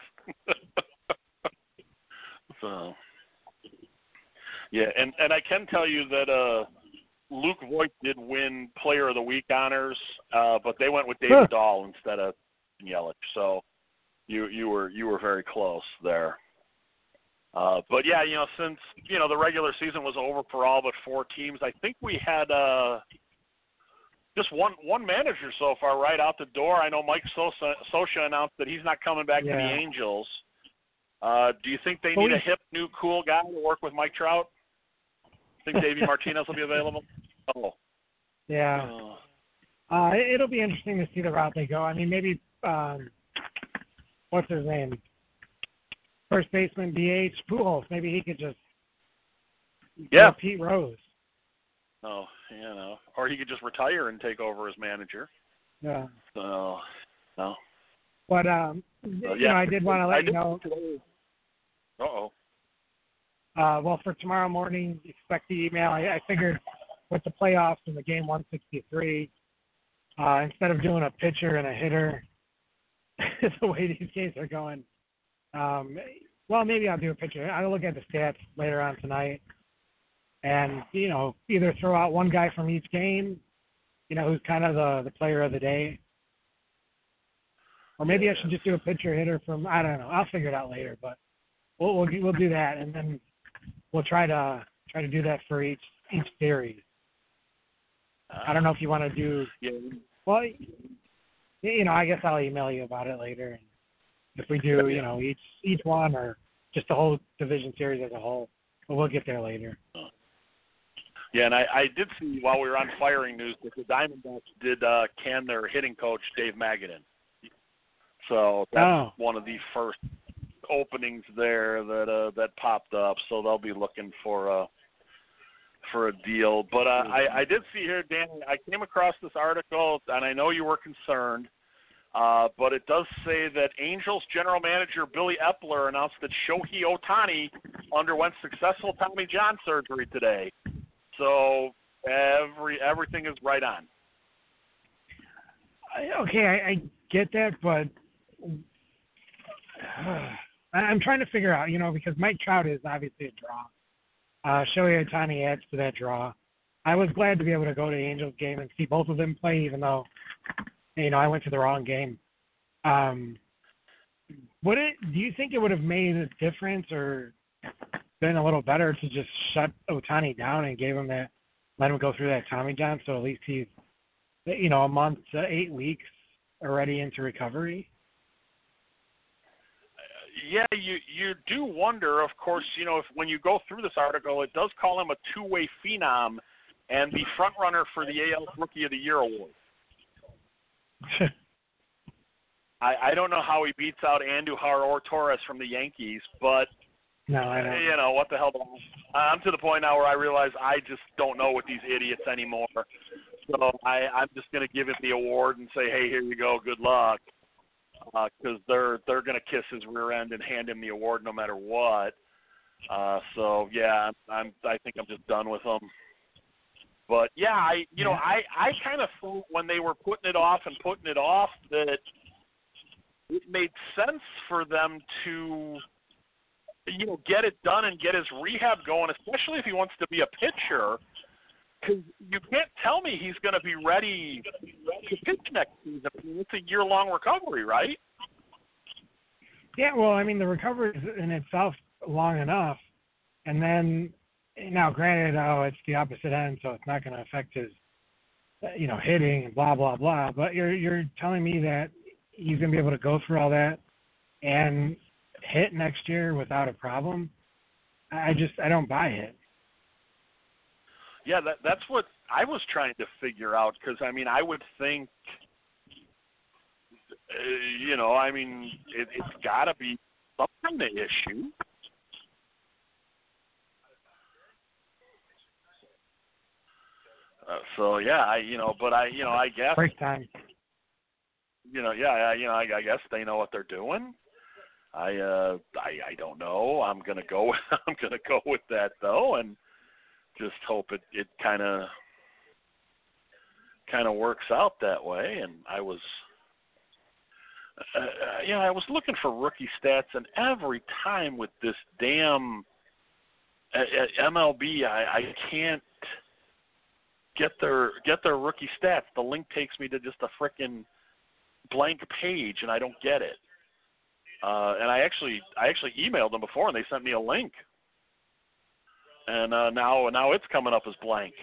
[SPEAKER 2] so. Yeah, and, and I can tell you that uh, Luke Voigt did win Player of the Week honors, uh, but they went with David huh. Dahl instead of Yelich. So you you were you were very close there. Uh, but yeah, you know, since you know the regular season was over for all but four teams, I think we had uh, just one one manager so far right out the door. I know Mike Sosa, Scioscia announced that he's not coming back
[SPEAKER 3] yeah.
[SPEAKER 2] to the Angels. Uh, do you think they need a hip, new, cool guy to work with Mike Trout? Think Davey Martinez will be available? Oh.
[SPEAKER 3] Yeah. Uh, uh, it'll be interesting to see the route they go. I mean, maybe, um, what's his name? First baseman, D H, Pujols. Maybe he could just
[SPEAKER 2] yeah.
[SPEAKER 3] Pete Rose.
[SPEAKER 2] Oh, you know. Or he could just retire and take over as manager.
[SPEAKER 3] Yeah.
[SPEAKER 2] So, no.
[SPEAKER 3] But um,
[SPEAKER 2] Uh,
[SPEAKER 3] you
[SPEAKER 2] yeah,
[SPEAKER 3] know, I did want to
[SPEAKER 2] I
[SPEAKER 3] let you
[SPEAKER 2] did
[SPEAKER 3] know.
[SPEAKER 2] Uh oh.
[SPEAKER 3] Uh, well, for tomorrow morning, expect the email. I, I figured with the playoffs and the game one sixty-three, uh, instead of doing a pitcher and a hitter, the way these games are going, um, well, maybe I'll do a pitcher. I'll look at the stats later on tonight, and you know, either throw out one guy from each game, you know, who's kind of the the player of the day, or maybe I should just do a pitcher hitter from. I don't know. I'll figure it out later, but we'll we'll, we'll do that, and then we'll try to try to do that for each each series. I don't know if you want to do.
[SPEAKER 2] Yeah.
[SPEAKER 3] Well, you know, I guess I'll email you about it later. If we do, you know, each each one or just the whole division series as a whole, but we'll get there later.
[SPEAKER 2] Yeah, and I, I did see while we were on firing news that the Diamondbacks did uh, can their hitting coach Dave Magadan. So that's
[SPEAKER 3] Oh.
[SPEAKER 2] one of the first openings there that uh, that popped up. So they'll be looking for a for a deal. But uh, I, I did see here, Danny. I came across this article, and I know you were concerned. Uh, but it does say that Angels general manager Billy Epler announced that Shohei Ohtani underwent successful Tommy John surgery today. So every everything is right on.
[SPEAKER 3] Okay, I, I get that, but uh, I'm trying to figure out, you know, because Mike Trout is obviously a draw. Uh, Shohei Ohtani adds to that draw. I was glad to be able to go to the Angels game and see both of them play, even though, you know, I went to the wrong game. Um, would it? Do you think it would have made a difference or been a little better to just shut Ohtani down and gave him that, let him go through that Tommy John, so at least he's, you know, a month to eight weeks already into recovery?
[SPEAKER 2] Yeah, you you do wonder. Of course, you know, if when you go through this article, it does call him a two-way phenom and the front runner for the A L Rookie of the Year award. I, I don't know how he beats out Andujar or Torres from the Yankees, but
[SPEAKER 3] no, I don't.
[SPEAKER 2] You know what the hell? I'm to the point now where I realize I just don't know with these idiots anymore. So I, I'm just going to give it the award and say, hey, here you go, good luck, because uh, they're they're going to kiss his rear end and hand him the award no matter what. Uh, so yeah, I'm I think I'm just done with them. But yeah, I you know I I kind of thought when they were putting it off and putting it off that it made sense for them to, you know, get it done and get his rehab going, especially if he wants to be a pitcher. Because you can't tell me he's going to be ready to pitch next season. I mean, it's a year-long recovery, right?
[SPEAKER 3] Yeah, well, I mean, the recovery is in itself long enough. And then, now granted, oh, it's the opposite end, so it's not going to affect his, you know, hitting and blah, blah, blah. But you're you're telling me that he's going to be able to go through all that and hit next year without a problem? I just, I don't buy it.
[SPEAKER 2] Yeah, that that's what I was trying to figure out, because, I mean, I would think, uh, you know, I mean, it, it's got to be some kind of issue. Uh, so, yeah, I, you know, but I, you know, I guess.
[SPEAKER 3] First time.
[SPEAKER 2] You know, yeah, I, you know, I, I guess they know what they're doing. I, uh, I, I don't know. I'm gonna go. With, I'm gonna go with that though, and just hope it, it kind of, kind of works out that way. And I was, uh, you know, I was looking for rookie stats, and every time with this damn uh, M L B, I, I can't get their get their rookie stats. The link takes me to just a frickin' blank page, and I don't get it. Uh, and I actually, I actually emailed them before, and they sent me a link. And uh, now, now it's coming up as blank.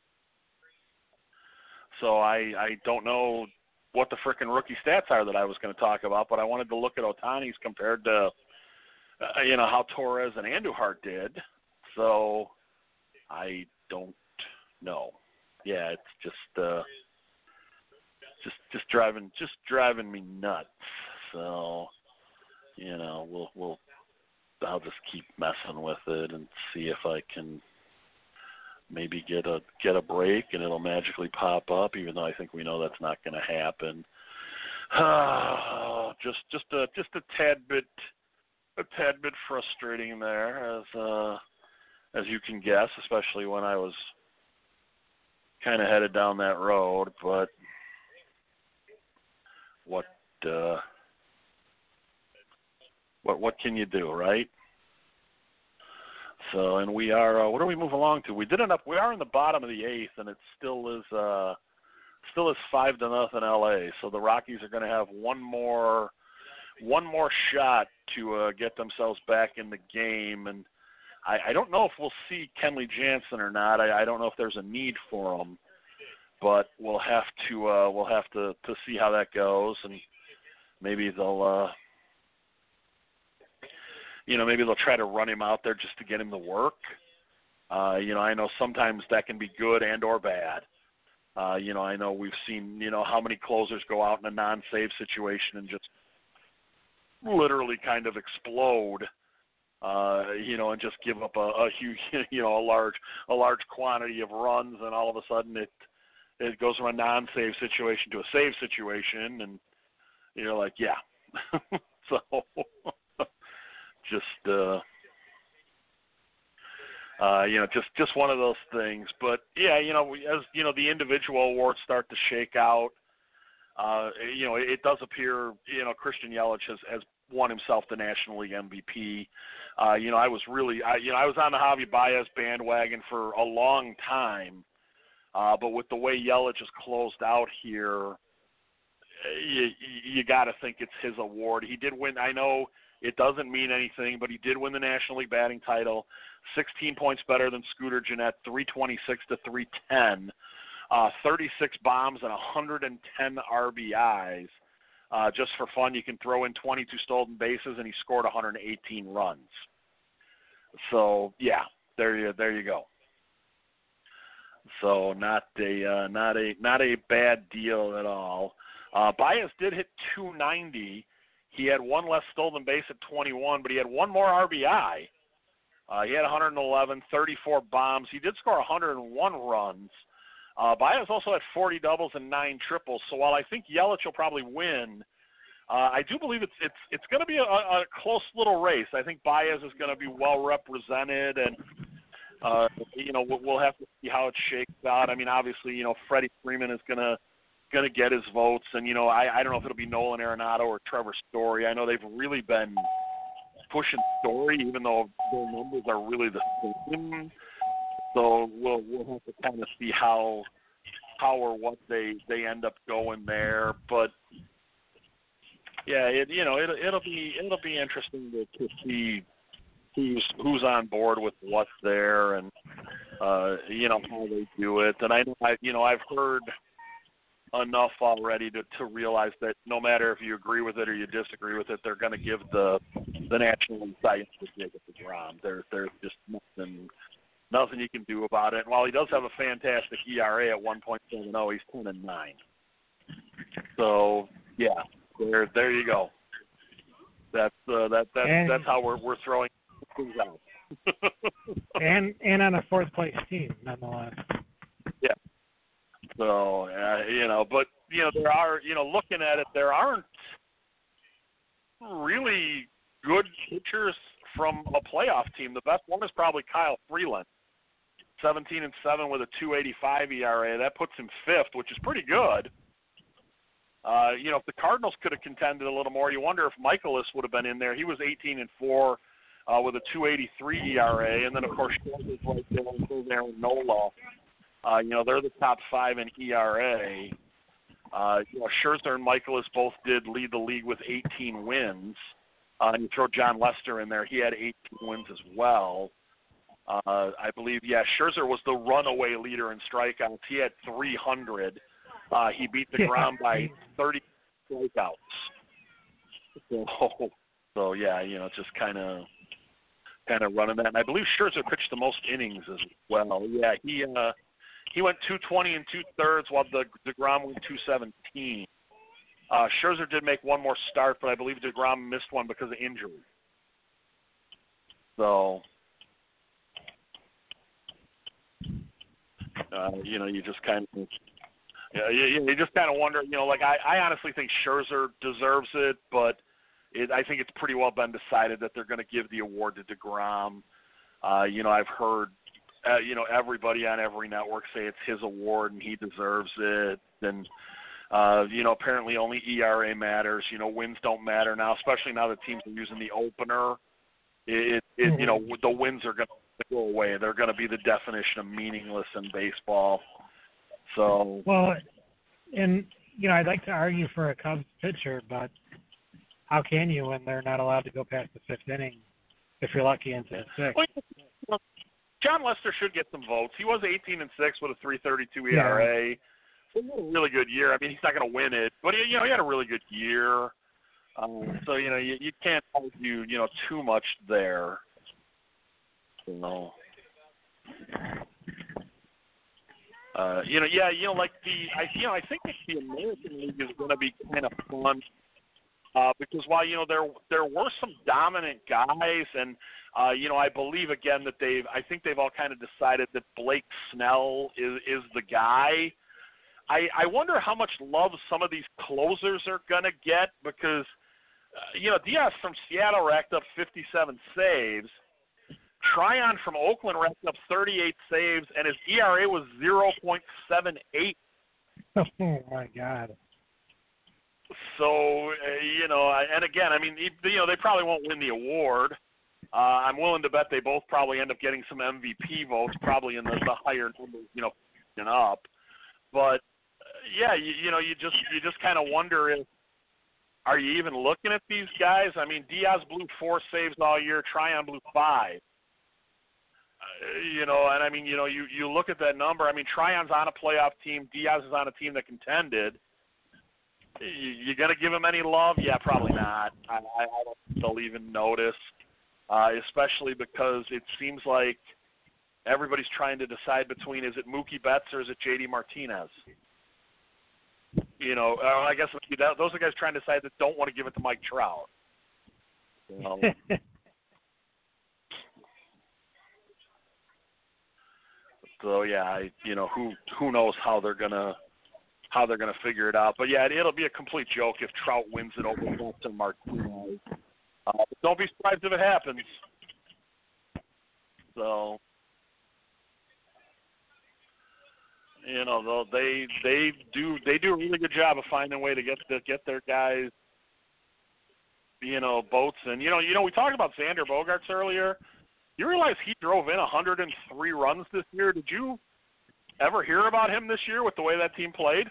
[SPEAKER 2] So I, I don't know what the frickin' rookie stats are that I was going to talk about, but I wanted to look at Ohtani's compared to, uh, you know, how Torres and Andujar did. So I don't know. Yeah, it's just, uh, just, just driving, just driving me nuts. So. You know, we'll we'll I'll just keep messing with it and see if I can maybe get a get a break and it'll magically pop up, even though I think we know that's not going to happen. Uh, just just a just a tad bit a tad bit frustrating there, as uh, as you can guess, especially when I was kind of headed down that road. But what uh, what what can you do, right? So, and we are. Uh, what do we move along to? We did end up. We are in the bottom of the eighth, and it still is. Uh, still is five to nothing L A. So the Rockies are going to have one more, one more shot to uh, get themselves back in the game. And I, I don't know if we'll see Kenley Jansen or not. I, I don't know if there's a need for him, but we'll have to. Uh, we'll have to, to see how that goes, and maybe they'll. Uh, You know, maybe they'll try to run him out there just to get him to work. Uh, you know, I know sometimes that can be good and or bad. Uh, you know, I know we've seen, you know, how many closers go out in a non-save situation and just literally kind of explode, uh, you know, and just give up a, a huge, you know, a large, a large quantity of runs, and all of a sudden it it goes from a non-save situation to a save situation, and you're like, yeah. So just, uh, uh, you know, just, just one of those things. But, yeah, you know, we, as, you know, the individual awards start to shake out, uh, you know, it, it does appear, you know, Christian Yelich has, has won himself the National League M V P. Uh, you know, I was really, I, you know, I was on the Javi Baez bandwagon for a long time. Uh, but with the way Yelich has closed out here, you, you got to think it's his award. He did win. I know it doesn't mean anything, but he did win the National League batting title, sixteen points better than Scooter Gennett, three twenty-six to three ten, uh, thirty-six bombs and one hundred ten R B Is. Uh, just for fun, you can throw in twenty-two stolen bases, and he scored one hundred eighteen runs. So yeah, there you there you go. So not a uh, not a not a bad deal at all. Uh, Baez did hit two ninety. He had one less stolen base at twenty-one, but he had one more R B I. Uh, he had one hundred eleven, thirty-four bombs. He did score one hundred one runs. Uh, Baez also had forty doubles and nine triples. So while I think Yelich will probably win, uh, I do believe it's it's it's going to be a, a close little race. I think Baez is going to be well represented, and uh, you know we'll, we'll have to see how it shakes out. I mean, obviously, you know Freddie Freeman is going to. going to get his votes, and you know I, I don't know if it'll be Nolan Arenado or Trevor Story. I know they've really been pushing Story, even though their numbers are really the same. So we'll we'll have to kind of see how how or what they, they end up going there. But yeah, it you know it it'll be it'll be interesting to, to see who's who's on board with what's there, and uh, you know how they do it. And I know I you know I've heard enough already to, to realize that no matter if you agree with it or you disagree with it, they're going to give the the National League title to Jacob deGrom. There, there's just nothing nothing you can do about it. And while he does have a fantastic E R A at one point seven oh, he's ten and nine. So yeah, there there you go. That's uh, that that
[SPEAKER 3] and,
[SPEAKER 2] that's how we're we're throwing things out.
[SPEAKER 3] and and on a fourth place team, nonetheless.
[SPEAKER 2] Yeah. So, uh, you know, but, you know, there are, you know, looking at it, there aren't really good pitchers from a playoff team. The best one is probably Kyle Freeland, seventeen and seven with a two eighty-five E R A. That puts him fifth, which is pretty good. Uh, you know, if the Cardinals could have contended a little more, you wonder if Michaelis would have been in there. He was eighteen and four uh, with a two eighty-three E R A. And then, of course, Scherzer's right there, and so there with Nola. Uh, you know, they're the top five in E R A. Uh, you know, Scherzer and Michaelis both did lead the league with eighteen wins. Uh, and you throw John Lester in there, he had eighteen wins as well. Uh, I believe, yeah, Scherzer was the runaway leader in strikeouts. He had three hundred. Uh, he beat deGrom by thirty strikeouts. So, so yeah, you know, just kind of kind of running that. And I believe Scherzer pitched the most innings as well. Yeah, he uh, he went two twenty and two thirds, while the deGrom went two seventeen. Uh, Scherzer did make one more start, but I believe deGrom missed one because of injury. So, uh, you know, you just kind of Yeah, you, you just kind of wonder, you know, like I, I honestly think Scherzer deserves it, but it, I think it's pretty well been decided that they're going to give the award to DeGrom. Uh, you know, I've heard, uh, you know, everybody on every network say it's his award and he deserves it. And, uh, you know, apparently only E R A matters. You know, wins don't matter now, especially now that teams are using the opener. It, it mm-hmm. You know, the wins are going to go away. They're going to be the definition of meaningless in baseball. So
[SPEAKER 3] well, and you know, I'd like to argue for a Cubs pitcher, but how can you when they're not allowed to go past the fifth inning if you're lucky into the sixth?
[SPEAKER 2] Well, John Lester should get some votes. He was eighteen and six with a three thirty-two E R A. Yeah. So he had a really good year. I mean, he's not going to win it, but he, you know, he had a really good year. Um, so you know, you, you can't argue, you know, too much there. So. Uh, you know, yeah, you know, like the, I, you know, I think that the American League is going to be kind of fun uh, because while you know there there were some dominant guys, and uh, you know, I believe again that they've, I think they've all kind of decided that Blake Snell is is the guy. I I wonder how much love some of these closers are going to get because uh, you know, Diaz from Seattle racked up fifty-seven saves. Tryon from Oakland racked up thirty-eight saves, and his E R A was zero point seven eight.
[SPEAKER 3] Oh, my God.
[SPEAKER 2] So, uh, you know, and again, I mean, you know, they probably won't win the award. Uh, I'm willing to bet they both probably end up getting some M V P votes, probably in the, the higher numbers, you know, and up. But, uh, yeah, you, you know, you just you just kind of wonder if, are you even looking at these guys? I mean, Diaz blew four saves all year. Tryon blew five. You know, and I mean, you know, you, you look at that number. I mean, Tryon's on a playoff team. Diaz is on a team that contended. You, you going to give him any love? Yeah, probably not. I, I, I don't think they'll even notice, uh, especially because it seems like everybody's trying to decide between is it Mookie Betts or is it J D Martinez? You know, uh, I guess that, those are guys trying to decide that don't want to give it to Mike Trout. So, So yeah, I, you know who who knows how they're gonna how they're gonna figure it out. But yeah, it, it'll be a complete joke if Trout wins it over Betts and Martinez. Uh, don't be surprised if it happens. So you know they they do they do a really good job of finding a way to get to get their guys, you know, boats. And you know you know we talked about Xander Bogaerts earlier. You realize he drove in one hundred three runs this year? Did you ever hear about him this year with the way that team played?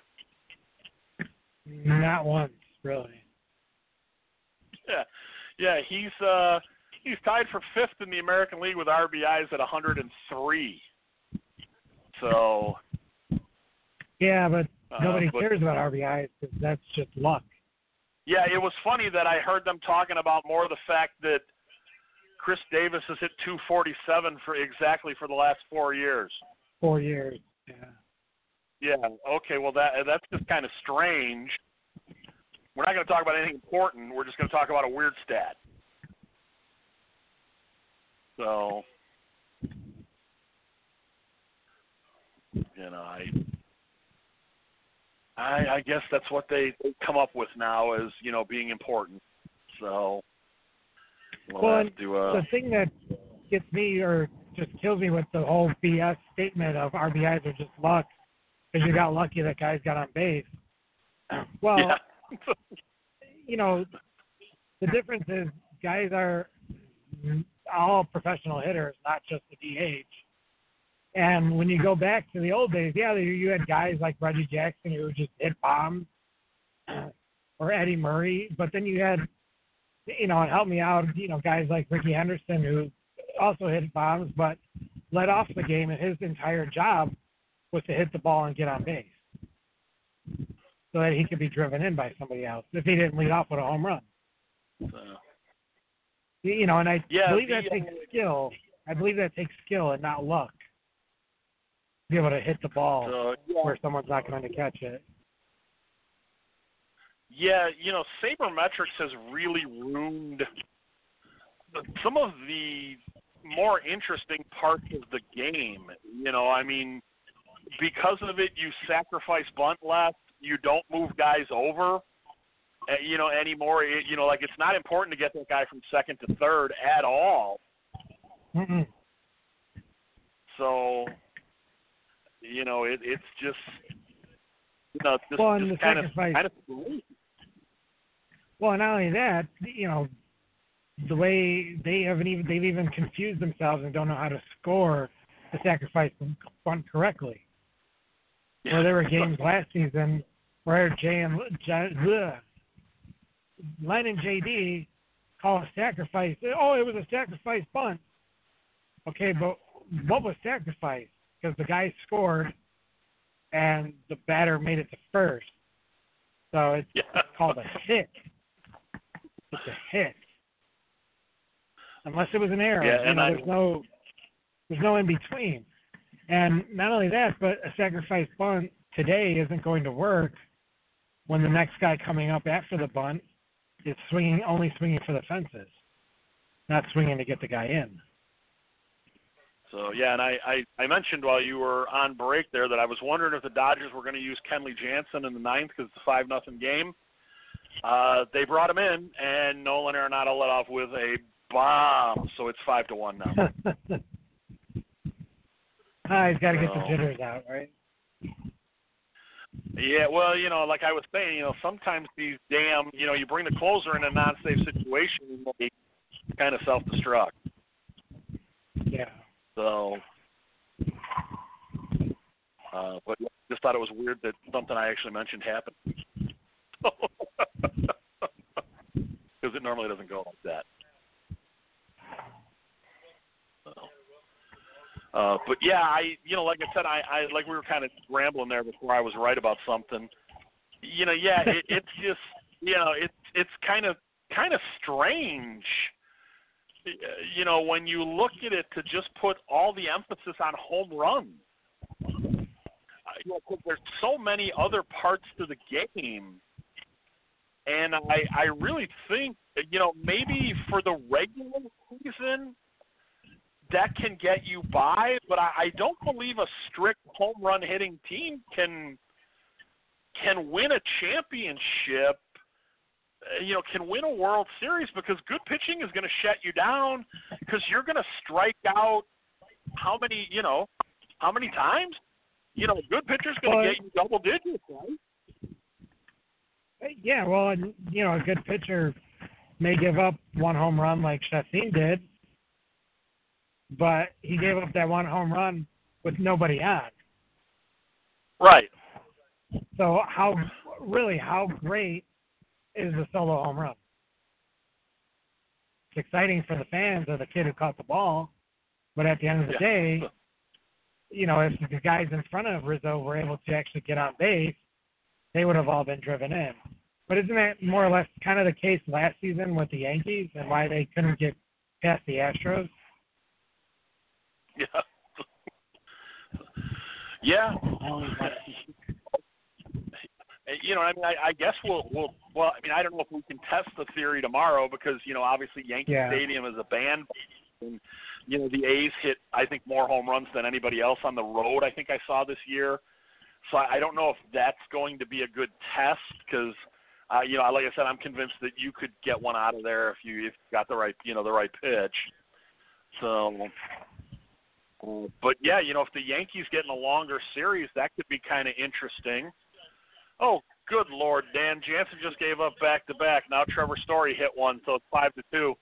[SPEAKER 3] Not once, really.
[SPEAKER 2] Yeah, yeah. He's uh, he's tied for fifth in the American League with R B Is at one hundred three. So.
[SPEAKER 3] Yeah, but nobody
[SPEAKER 2] uh, but,
[SPEAKER 3] cares about R B Is because that's just luck.
[SPEAKER 2] Yeah, it was funny that I heard them talking about more the fact that Chris Davis has hit two forty-seven for exactly for the last four years.
[SPEAKER 3] Four years, yeah.
[SPEAKER 2] Yeah. Okay. Well, that that's just kind of strange. We're not going to talk about anything important. We're just going to talk about a weird stat. So, you know, I, I, I guess that's what they come up with now as you know being important. So. We'll
[SPEAKER 3] well,
[SPEAKER 2] to, uh,
[SPEAKER 3] the thing that gets me or just kills me with the whole B S statement of R B Is are just luck because you got lucky that guys got on base. Well,
[SPEAKER 2] yeah.
[SPEAKER 3] you know, the difference is guys are all professional hitters, not just the D H. And when you go back to the old days, yeah, you had guys like Reggie Jackson who just hit bombs or Eddie Murray, but then you had you know, and help me out, you know, guys like Ricky Henderson who also hit bombs but led off the game, and his entire job was to hit the ball and get on base so that he could be driven in by somebody else if he didn't lead off with a home run.
[SPEAKER 2] So,
[SPEAKER 3] you know, and I
[SPEAKER 2] yeah,
[SPEAKER 3] believe
[SPEAKER 2] the,
[SPEAKER 3] that takes skill. I believe that takes skill and not luck to be able to hit the ball
[SPEAKER 2] so, yeah.
[SPEAKER 3] where someone's not going to catch it.
[SPEAKER 2] Yeah, you know, sabermetrics has really ruined some of the more interesting parts of the game. You know, I mean, because of it, you sacrifice bunt less. You don't move guys over, uh, you know, anymore. It, you know, like it's not important to get that guy from second to third at all.
[SPEAKER 3] Mm-mm.
[SPEAKER 2] So, you know, it, it's just, you know, just,
[SPEAKER 3] Well, and
[SPEAKER 2] just
[SPEAKER 3] the
[SPEAKER 2] kind of,
[SPEAKER 3] sacrifice-
[SPEAKER 2] kind of.
[SPEAKER 3] Well, not only that, you know, the way they haven't even they've even confused themselves and don't know how to score the sacrifice bunt correctly.
[SPEAKER 2] Yeah.
[SPEAKER 3] Where there were games last season where Jay and J, ugh, Len and J D call a sacrifice. Oh, it was a sacrifice bunt. Okay, but what was sacrifice? Because the guy scored and the batter made it to first. So it's
[SPEAKER 2] Yeah.
[SPEAKER 3] called a hit. It's a hit. Unless it was an error.
[SPEAKER 2] Yeah,
[SPEAKER 3] you
[SPEAKER 2] and
[SPEAKER 3] know,
[SPEAKER 2] I-
[SPEAKER 3] there's no there's no in between. And not only that, but a sacrifice bunt today isn't going to work when the next guy coming up after the bunt is swinging only swinging for the fences, not swinging to get the guy in.
[SPEAKER 2] So, yeah, and I, I, I mentioned while you were on break there that I was wondering if the Dodgers were going to use Kenley Jansen in the ninth because it's a five nothing game. Uh, they brought him in, and Nolan Arenado let off with a bomb, so it's five to one now.
[SPEAKER 3] ah, he's got to get the
[SPEAKER 2] So-
[SPEAKER 3] jitters out, right?
[SPEAKER 2] Yeah, well, you know, like I was saying, you know, sometimes these damn, you know, you bring the closer in a non-safe situation, and they kind of self-destruct.
[SPEAKER 3] Yeah.
[SPEAKER 2] So, uh, but yeah, just thought it was weird that something I actually mentioned happened. Because it normally doesn't go like that. So, uh, but yeah, I, you know, like I said, I, I like we were kind of rambling there before I was right about something. You know, yeah, it, it's just, you know, it's it's kind of kind of strange. You know, when you look at it, to just put all the emphasis on home runs. Uh, you know, 'cause there's so many other parts to the game, and I, I really think, you know, maybe for the regular season, that can get you by, but I, I don't believe a strict home run hitting team can can win a championship. You know, can win a World Series, because good pitching is going to shut you down, because you're going to strike out how many, you know, how many times? You know, good pitcher's going to
[SPEAKER 3] Well,
[SPEAKER 2] get you double digits, right?
[SPEAKER 3] Yeah, well, and, you know, a good pitcher may give up one home run like Chacin did, but he gave up that one home run with nobody on.
[SPEAKER 2] Right.
[SPEAKER 3] So how, really, how great is the solo home run? It's exciting for the fans or the kid who caught the ball, but at the end of the
[SPEAKER 2] Yeah.
[SPEAKER 3] day, you know, if the guys in front of Rizzo were able to actually get on base, they would have all been driven in. But isn't that more or less kind of the case last season with the Yankees and why they couldn't get past the Astros?
[SPEAKER 2] Yeah. Yeah. You know, I mean, I, I guess we'll, we'll, well, I mean, I don't know if we can test the theory tomorrow because, you know, obviously Yankee
[SPEAKER 3] Yeah.
[SPEAKER 2] Stadium is a bandwagon. And, you know, the A's hit, I think, more home runs than anybody else on the road, I think I saw this year. So I, I don't know if that's going to be a good test because, uh, you know, like I said, I'm convinced that you could get one out of there if you if you got the right, you know, the right pitch. So, uh, but yeah, you know, if the Yankees get in a longer series, that could be kind of interesting. Oh, good Lord, Dan Jansen just gave up back-to-back. Now Trevor Story hit one, so it's five to two.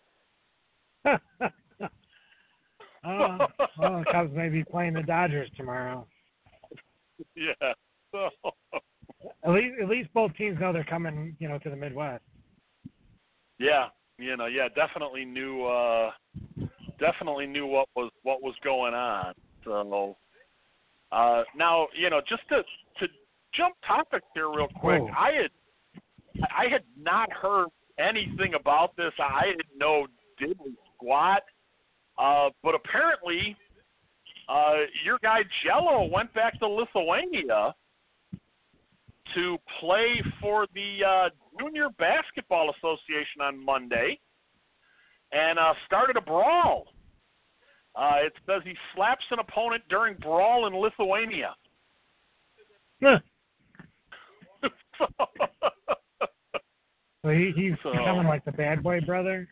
[SPEAKER 3] oh, well, the Cubs may be playing the Dodgers tomorrow.
[SPEAKER 2] Yeah. So,
[SPEAKER 3] At least, at least both teams know they're coming, you know, to the Midwest.
[SPEAKER 2] yeah, you know, yeah, definitely knew, uh, definitely knew what was what was going on. So, uh, now, you know, just to to jump topics here real quick,
[SPEAKER 3] Oh.
[SPEAKER 2] I had I had not heard anything about this. I didn't know diddly squat. Uh, but apparently, uh, your guy Jello went back to Lithuania to play for the uh, Junior Basketball Association on Monday and uh, started a brawl. Uh, it says he slaps an opponent during brawl in Lithuania.
[SPEAKER 3] Huh.
[SPEAKER 2] so,
[SPEAKER 3] So he, he's
[SPEAKER 2] So-
[SPEAKER 3] becoming like the bad boy brother.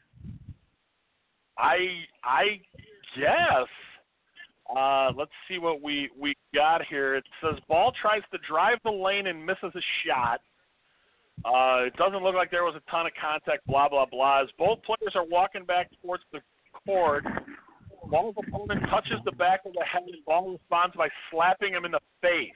[SPEAKER 2] I I guess. Uh, let's see what we, we got here. It says ball tries to drive the lane and misses a shot. Uh, it doesn't look like there was a ton of contact, blah, blah, blah. As both players are walking back towards the court, ball's opponent touches the back of the head and ball responds by slapping him in the face.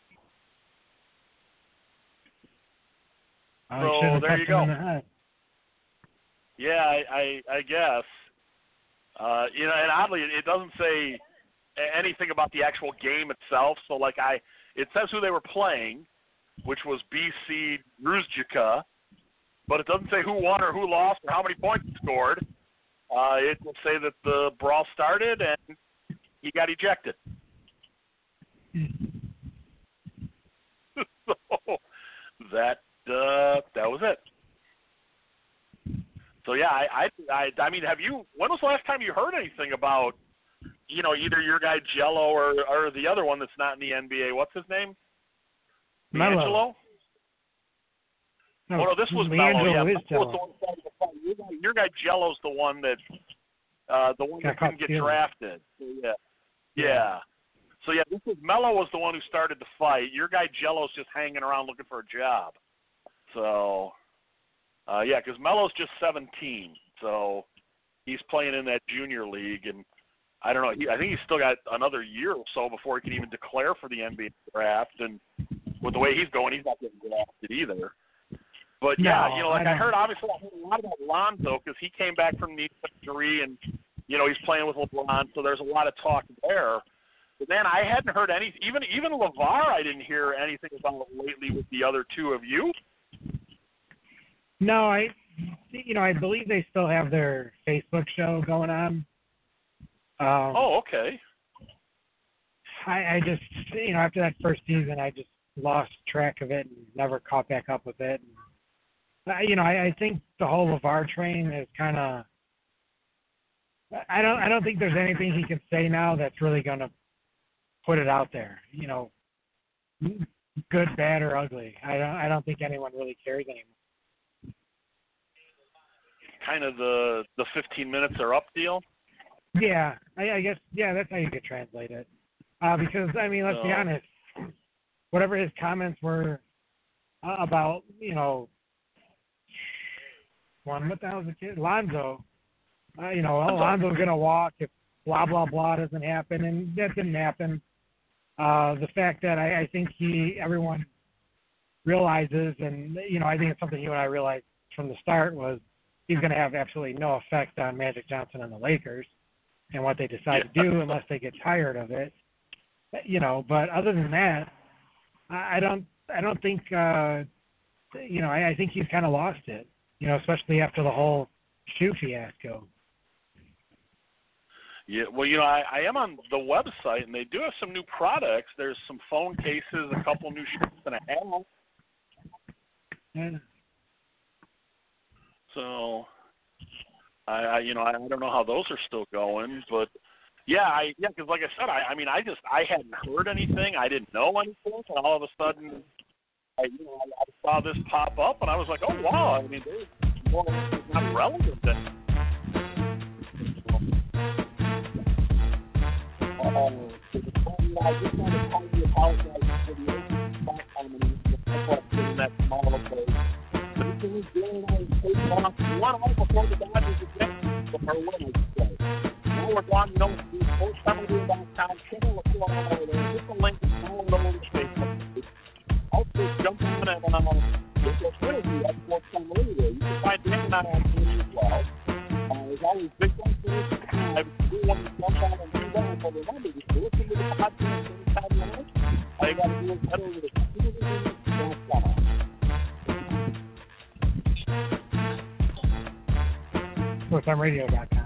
[SPEAKER 3] Oh,
[SPEAKER 2] So,
[SPEAKER 3] he should have
[SPEAKER 2] there
[SPEAKER 3] touched
[SPEAKER 2] you
[SPEAKER 3] him
[SPEAKER 2] go.
[SPEAKER 3] in the head.
[SPEAKER 2] Yeah, I, I, I guess. Uh, you know, and oddly, it doesn't say anything about the actual game itself. So, like, I, it says who they were playing, which was B C Druzjica, but it doesn't say who won or who lost or how many points he scored. Uh, it will say that the brawl started and he got ejected. So that uh, that was it. So yeah, I, I I I mean, have you? When was the last time you heard anything about, you know, either your guy Jello or or the other one that's not in the N B A? What's his name?
[SPEAKER 3] Melo.
[SPEAKER 2] D'Angelo?
[SPEAKER 3] No,
[SPEAKER 2] Oh no, this was
[SPEAKER 3] Leandro
[SPEAKER 2] Melo. Yeah,
[SPEAKER 3] is
[SPEAKER 2] Melo was
[SPEAKER 3] Jello.
[SPEAKER 2] the one who started the fight. Your guy, your guy Jello's the one that uh, the one
[SPEAKER 3] Got
[SPEAKER 2] that
[SPEAKER 3] caught
[SPEAKER 2] didn't get
[SPEAKER 3] stealing.
[SPEAKER 2] drafted. So, yeah. yeah,
[SPEAKER 3] Yeah.
[SPEAKER 2] So yeah, this was Melo was the one who started the fight. Your guy Jello's just hanging around looking for a job. So, uh, yeah, because Melo's just seventeen, so he's playing in that junior league, and I don't know. He, I think he's still got another year or so before he can even declare for the N B A draft. And with the way he's going, he's not getting drafted either. But yeah,
[SPEAKER 3] No,
[SPEAKER 2] you know, like
[SPEAKER 3] I
[SPEAKER 2] I,
[SPEAKER 3] don't-
[SPEAKER 2] heard, obviously, I heard a lot about Lonzo because he came back from knee injury, and you know he's playing with LeBron, so there's a lot of talk there. But man, I hadn't heard any. Even even LeVar, I didn't hear anything about lately with the other two of you.
[SPEAKER 3] No, I, you know, I believe they still have their Facebook show going on. Um,
[SPEAKER 2] Oh, okay.
[SPEAKER 3] I, I just, you know, after that first season, I just lost track of it and never caught back up with it. And, uh, you know, I, I think the whole LeVar train is kind of. I don't. I don't think there's anything he can say now that's really going to put it out there. You know, good, bad, or ugly. I don't. I don't think anyone really cares anymore.
[SPEAKER 2] Kind of the the fifteen minutes are up deal.
[SPEAKER 3] Yeah, I, I guess. Yeah, that's how you could translate it. Uh, because I mean, let's be
[SPEAKER 2] So-
[SPEAKER 3] honest. Whatever his comments were uh, about, you know, one what the hell was the kid? Lonzo. Uh, you know, oh, Lonzo's gonna walk if blah blah blah doesn't happen, and that didn't happen. Uh, the fact that I, I think he, everyone realizes, and you know, I think it's something you and I realized from the start was he's going to have absolutely no effect on Magic Johnson and the Lakers and what they decide to do unless they get tired of it. You know, but other than that, I, I don't, I don't think, uh, you know, I, I think he's kind of lost it. You know, especially after the whole shoe fiasco.
[SPEAKER 2] Yeah, well, you know, I, I am on the website, and they do have some new products. There's some phone cases, a couple new shirts, and a hat.
[SPEAKER 3] Yeah.
[SPEAKER 2] So, I, I, you know, I don't know how those are still going, but yeah, I, yeah, because like I said, I, I mean, I just, I hadn't heard anything, I didn't know anything, and all of a sudden, I, you know, I, I saw this pop up, and I was like, oh wow, I mean, there's more not relevant than. Um, so the phone, I just want to tell you apologize for the back comment in that tomorrow, because everything is doing on Facebook. One all before the Dodgers again, the her win, I should say. Now we're going, you know, the first time we're doing downtown, channel what's going on over there. Just a link to follow it over to Facebook. Also, jump on and um, there's a interview at Sports Time Radio. You can find Dan and I on Twitter as well. Uh, there's always big things for us to subscribe. If you do want to jump on and do that, but remember, just listen to the podcast anytime you want. All you got to do is head over to television dot com.
[SPEAKER 3] sports time radio dot com.